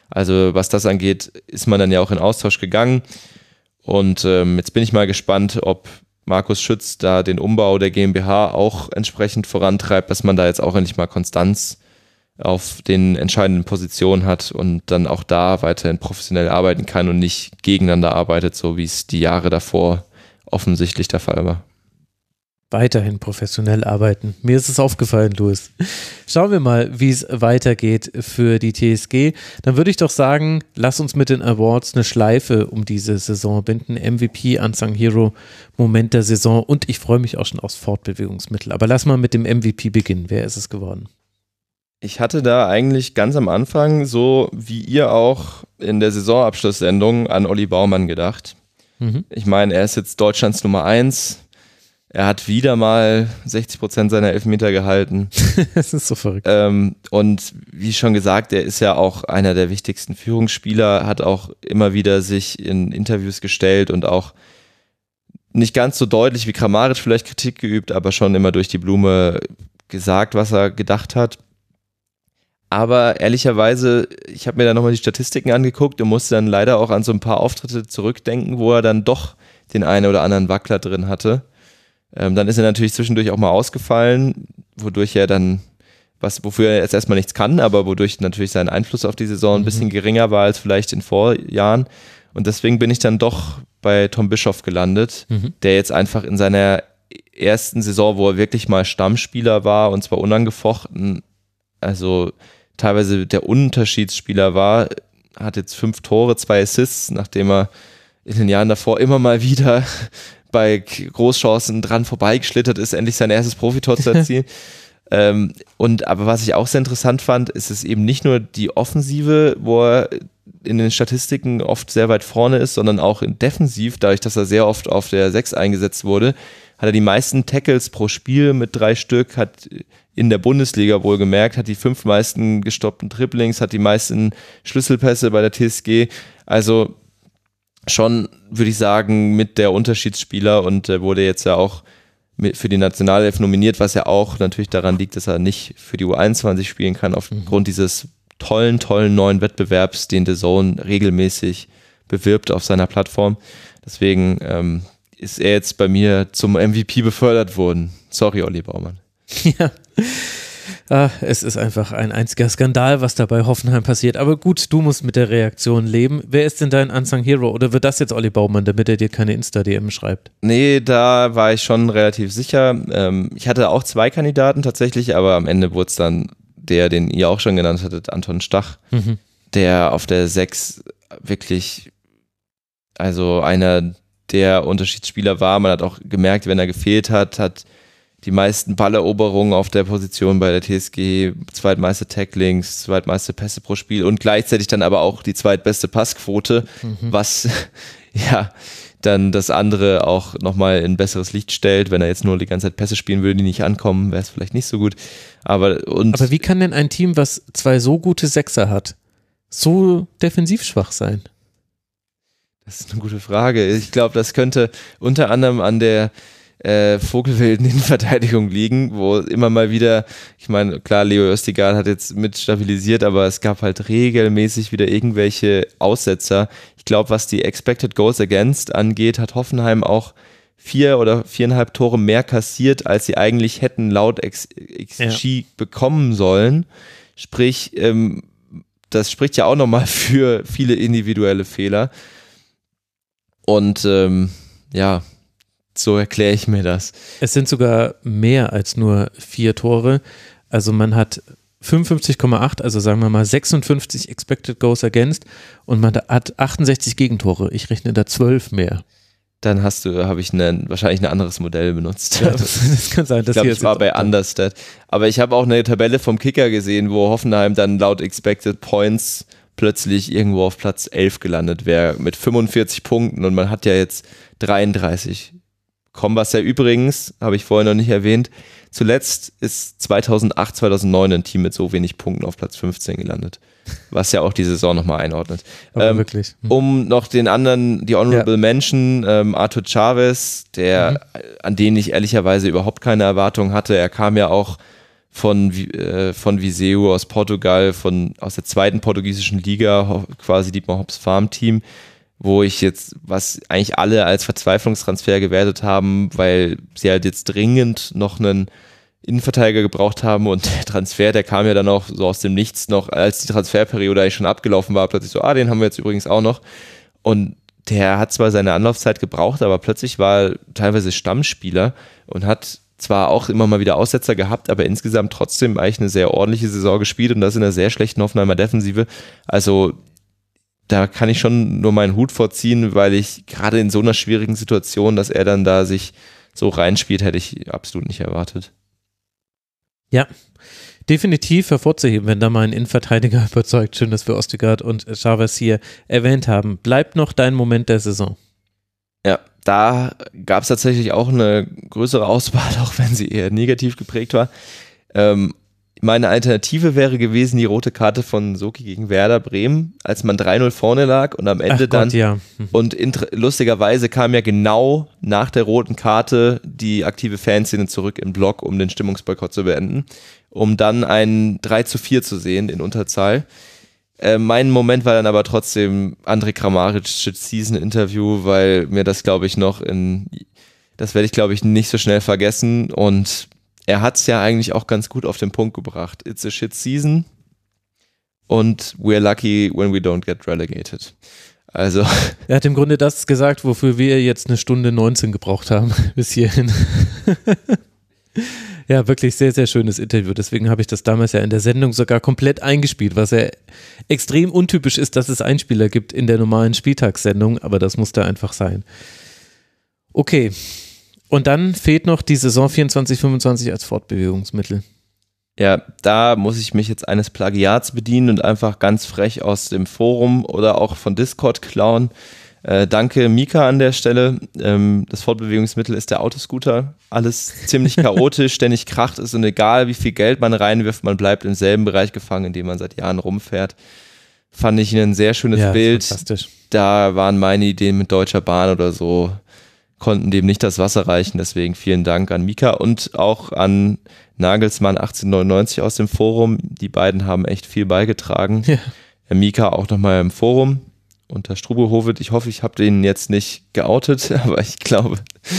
D: Also was das angeht, ist man dann ja auch in Austausch gegangen. Und ähm, jetzt bin ich mal gespannt, ob Markus Schütz da den Umbau der GmbH auch entsprechend vorantreibt, dass man da jetzt auch endlich mal Konstanz auf den entscheidenden Positionen hat und dann auch da weiterhin professionell arbeiten kann und nicht gegeneinander arbeitet, so wie es die Jahre davor offensichtlich der Fall war.
A: Weiterhin professionell arbeiten. Mir ist es aufgefallen, Louis. Schauen wir mal, wie es weitergeht für die T S G. Dann würde ich doch sagen, lass uns mit den Awards eine Schleife um diese Saison binden. M V P, Unsung Hero, Moment der Saison und ich freue mich auch schon aufs Fortbewegungsmittel. Aber lass mal mit dem M V P beginnen. Wer ist es geworden?
D: Ich hatte da eigentlich ganz am Anfang, so wie ihr auch in der Saisonabschlusssendung, an Olli Baumann gedacht. Mhm. Ich meine, er ist jetzt Deutschlands Nummer eins. Er hat wieder mal sechzig Prozent seiner Elfmeter gehalten.
A: Das ist so verrückt.
D: Ähm, und wie schon gesagt, er ist ja auch einer der wichtigsten Führungsspieler, hat auch immer wieder sich in Interviews gestellt und auch nicht ganz so deutlich wie Kramaric vielleicht Kritik geübt, aber schon immer durch die Blume gesagt, was er gedacht hat. Aber ehrlicherweise, ich habe mir da nochmal die Statistiken angeguckt und musste dann leider auch an so ein paar Auftritte zurückdenken, wo er dann doch den einen oder anderen Wackler drin hatte. Ähm, dann ist er natürlich zwischendurch auch mal ausgefallen, wodurch er dann, was, wofür er jetzt erstmal nichts kann, aber wodurch natürlich sein Einfluss auf die Saison ein bisschen geringer war als vielleicht in Vorjahren. Und deswegen bin ich dann doch bei Tom Bischoff gelandet, mhm. der jetzt einfach in seiner ersten Saison, wo er wirklich mal Stammspieler war und zwar unangefochten, also teilweise der Unterschiedsspieler war, hat jetzt fünf Tore, zwei Assists, nachdem er in den Jahren davor immer mal wieder bei Großchancen dran vorbeigeschlittert ist, endlich sein erstes Profitor zu erzielen. ähm, und aber was ich auch sehr interessant fand, ist es eben nicht nur die Offensive, wo er in den Statistiken oft sehr weit vorne ist, sondern auch in Defensiv, dadurch, dass er sehr oft auf der sechs eingesetzt wurde, hat er die meisten Tackles pro Spiel mit drei Stück, hat in der Bundesliga wohlgemerkt, hat die fünf meisten gestoppten Dribblings, hat die meisten Schlüsselpässe bei der T S G. Also schon, würde ich sagen, mit der Unterschiedsspieler und äh, wurde jetzt ja auch mit, für die Nationalelf nominiert, was ja auch natürlich daran liegt, dass er nicht für die U einundzwanzig spielen kann, aufgrund mhm. dieses tollen, tollen neuen Wettbewerbs, den The Zone regelmäßig bewirbt auf seiner Plattform. Deswegen ähm, ist er jetzt bei mir zum M V P befördert worden. Sorry, Olli Baumann.
A: Ja. Ah, es ist einfach ein einziger Skandal, was da bei Hoffenheim passiert. Aber gut, du musst mit der Reaktion leben. Wer ist denn dein Unsung Hero? Oder wird das jetzt Olli Baumann, damit er dir keine Insta-D M schreibt?
D: Nee, da war ich schon relativ sicher. Ähm, ich hatte auch zwei Kandidaten tatsächlich, aber am Ende wurde es dann der, den ihr auch schon genannt hattet, Anton Stach, mhm. der auf der sechs wirklich, also einer der Unterschiedsspieler war. Man hat auch gemerkt, wenn er gefehlt hat, hat die meisten Balleroberungen auf der Position bei der T S G, zweitmeiste Tacklings, zweitmeiste Pässe pro Spiel und gleichzeitig dann aber auch die zweitbeste Passquote, mhm. was ja dann das andere auch nochmal in besseres Licht stellt. Wenn er jetzt nur die ganze Zeit Pässe spielen würde, die nicht ankommen, wäre es vielleicht nicht so gut. Aber, und
A: aber wie kann denn ein Team, was zwei so gute Sechser hat, so defensiv schwach sein?
D: Das ist eine gute Frage. Ich glaube, das könnte unter anderem an der Äh, vogelwilden Innenverteidigung liegen, wo immer mal wieder, ich meine, klar, Leo Östigard hat jetzt mit stabilisiert, aber es gab halt regelmäßig wieder irgendwelche Aussetzer. Ich glaube, was die Expected Goals Against angeht, hat Hoffenheim auch vier oder viereinhalb Tore mehr kassiert, als sie eigentlich hätten laut X G ja. bekommen sollen. Sprich, ähm, das spricht ja auch nochmal für viele individuelle Fehler. Und ähm, ja, so erkläre ich mir das.
A: Es sind sogar mehr als nur vier Tore. Also man hat fünfundfünfzig Komma acht, also sagen wir mal sechsundfünfzig Expected Goals Against und man hat achtundsechzig Gegentore. Ich rechne da zwölf mehr.
D: Dann hast du, habe ich eine, wahrscheinlich ein anderes Modell benutzt.
A: Ja, das, das kann sein.
D: Dass ich glaube, ich war bei Understat. Aber ich habe auch eine Tabelle vom Kicker gesehen, wo Hoffenheim dann laut Expected Points plötzlich irgendwo auf Platz elf gelandet wäre mit fünfundvierzig Punkten und man hat ja jetzt dreiunddreißig. Was ja übrigens, habe ich vorher noch nicht erwähnt, zuletzt ist zweitausendacht, zweitausendneun ein Team mit so wenig Punkten auf Platz fünfzehn gelandet, was ja auch die Saison nochmal einordnet.
A: Aber ähm, wirklich.
D: Hm. Um noch den anderen, die Honorable ja. Mention, ähm, Artur Chavez, der, mhm. an den ich ehrlicherweise überhaupt keine Erwartung hatte, er kam ja auch von, äh, von Viseu aus Portugal, von, aus der zweiten portugiesischen Liga, quasi Dietmar Hopps Farmteam, wo ich jetzt, was eigentlich alle als Verzweiflungstransfer gewertet haben, weil sie halt jetzt dringend noch einen Innenverteidiger gebraucht haben und der Transfer, der kam ja dann auch so aus dem Nichts noch, als die Transferperiode eigentlich schon abgelaufen war, plötzlich so, ah, den haben wir jetzt übrigens auch noch. Und der hat zwar seine Anlaufzeit gebraucht, aber plötzlich war er teilweise Stammspieler und hat zwar auch immer mal wieder Aussetzer gehabt, aber insgesamt trotzdem eigentlich eine sehr ordentliche Saison gespielt und das in einer sehr schlechten Hoffenheimer Defensive. Also da kann ich schon nur meinen Hut vorziehen, weil ich gerade in so einer schwierigen Situation, dass er dann da sich so reinspielt, hätte ich absolut nicht erwartet.
A: Ja, definitiv hervorzuheben, wenn da mal ein Innenverteidiger überzeugt. Schön, dass wir Ostigard und Chavez hier erwähnt haben. Bleibt noch dein Moment der Saison.
D: Ja, da gab es tatsächlich auch eine größere Auswahl, auch wenn sie eher negativ geprägt war. Ähm, meine Alternative wäre gewesen die rote Karte von Soki gegen Werder Bremen, als man drei null vorne lag und am Ende
A: Ach Gott,
D: dann
A: ja.
D: und inter- lustigerweise kam ja genau nach der roten Karte die aktive Fanszene zurück im Block, um den Stimmungsboykott zu beenden, um dann ein drei zu vier zu sehen in Unterzahl. Äh, mein Moment war dann aber trotzdem Andrej Kramarić's Season-Interview, weil mir das, glaube ich, noch in, das werde ich, glaube ich, nicht so schnell vergessen und er hat es ja eigentlich auch ganz gut auf den Punkt gebracht. It's a shit season und we're lucky when we don't get relegated. Also.
A: Er hat im Grunde das gesagt, wofür wir jetzt eine Stunde neunzehn gebraucht haben bis hierhin. Ja, wirklich sehr, sehr schönes Interview. Deswegen habe ich das damals ja in der Sendung sogar komplett eingespielt, was ja extrem untypisch ist, dass es Einspieler gibt in der normalen Spieltagssendung, aber das musste einfach sein. Okay. Und dann fehlt noch die Saison vierundzwanzig fünfundzwanzig als Fortbewegungsmittel.
D: Ja, da muss ich mich jetzt eines Plagiats bedienen und einfach ganz frech aus dem Forum oder auch von Discord klauen. Äh, danke Mika an der Stelle. Ähm, das Fortbewegungsmittel ist der Autoscooter. Alles ziemlich chaotisch, ständig kracht es und egal wie viel Geld man reinwirft, man bleibt im selben Bereich gefangen, in dem man seit Jahren rumfährt. Fand ich ein sehr schönes
A: ja,
D: Bild.
A: Fantastisch.
D: Da waren meine Ideen mit Deutscher Bahn oder so, konnten dem nicht das Wasser reichen, deswegen vielen Dank an Mika und auch an Nagelsmann achtzehnhundertneunundneunzig aus dem Forum. Die beiden haben echt viel beigetragen. Ja. Mika auch nochmal im Forum unter Strubehovet. Ich hoffe, ich habe den jetzt nicht geoutet, aber ich glaube,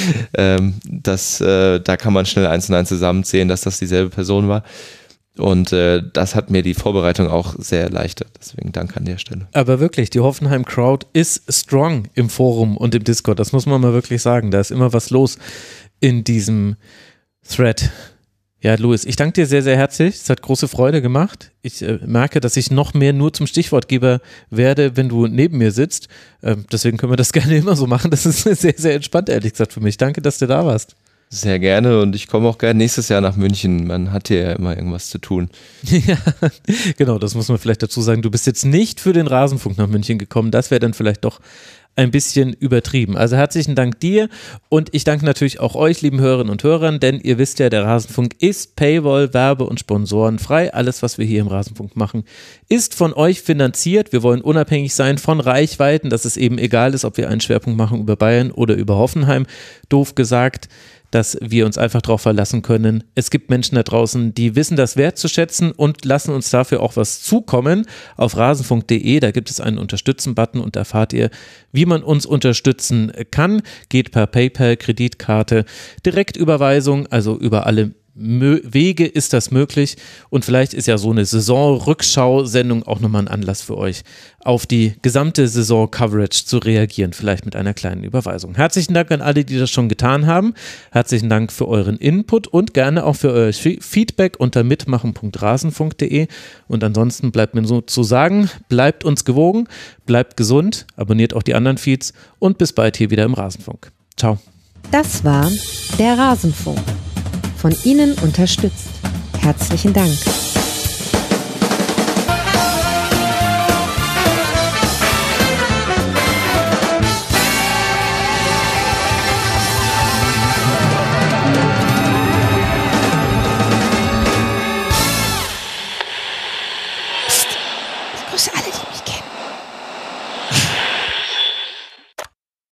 D: ähm, dass äh, da kann man schnell eins und eins zusammenzählen, dass das dieselbe Person war. Und äh, das hat mir die Vorbereitung auch sehr erleichtert. Deswegen danke an der Stelle.
A: Aber wirklich, die Hoffenheim-Crowd ist strong im Forum und im Discord. Das muss man mal wirklich sagen. Da ist immer was los in diesem Thread. Ja, Louis, ich danke dir sehr, sehr herzlich. Es hat große Freude gemacht. Ich äh, merke, dass ich noch mehr nur zum Stichwortgeber werde, wenn du neben mir sitzt. Ähm, deswegen können wir das gerne immer so machen. Das ist sehr, sehr entspannt, ehrlich gesagt, für mich. Danke, dass du da warst.
D: Sehr gerne und ich komme auch gerne nächstes Jahr nach München. Man hat hier ja immer irgendwas zu tun.
A: Ja, genau, das muss man vielleicht dazu sagen. Du bist jetzt nicht für den Rasenfunk nach München gekommen. Das wäre dann vielleicht doch ein bisschen übertrieben. Also herzlichen Dank dir und ich danke natürlich auch euch, lieben Hörerinnen und Hörern, denn ihr wisst ja, der Rasenfunk ist Paywall, Werbe- und Sponsorenfrei. Alles, was wir hier im Rasenfunk machen, ist von euch finanziert. Wir wollen unabhängig sein von Reichweiten, dass es eben egal ist, ob wir einen Schwerpunkt machen über Bayern oder über Hoffenheim. Doof gesagt, dass wir uns einfach darauf verlassen können. Es gibt Menschen da draußen, die wissen das wertzuschätzen und lassen uns dafür auch was zukommen. Auf rasenfunk punkt de, da gibt es einen Unterstützen-Button und da erfahrt ihr, wie man uns unterstützen kann. Geht per PayPal, Kreditkarte, Direktüberweisung, also über alle Mö- Wege ist das möglich und vielleicht ist ja so eine Saison-Rückschau-Sendung auch nochmal ein Anlass für euch, auf die gesamte Saison-Coverage zu reagieren, vielleicht mit einer kleinen Überweisung. Herzlichen Dank an alle, die das schon getan haben. Herzlichen Dank für euren Input und gerne auch für euer Feedback unter mitmachen punkt rasenfunk punkt de und ansonsten bleibt mir so zu sagen, bleibt uns gewogen, bleibt gesund, abonniert auch die anderen Feeds und bis bald hier wieder im Rasenfunk. Ciao.
B: Das war der Rasenfunk. Von Ihnen unterstützt. Herzlichen Dank.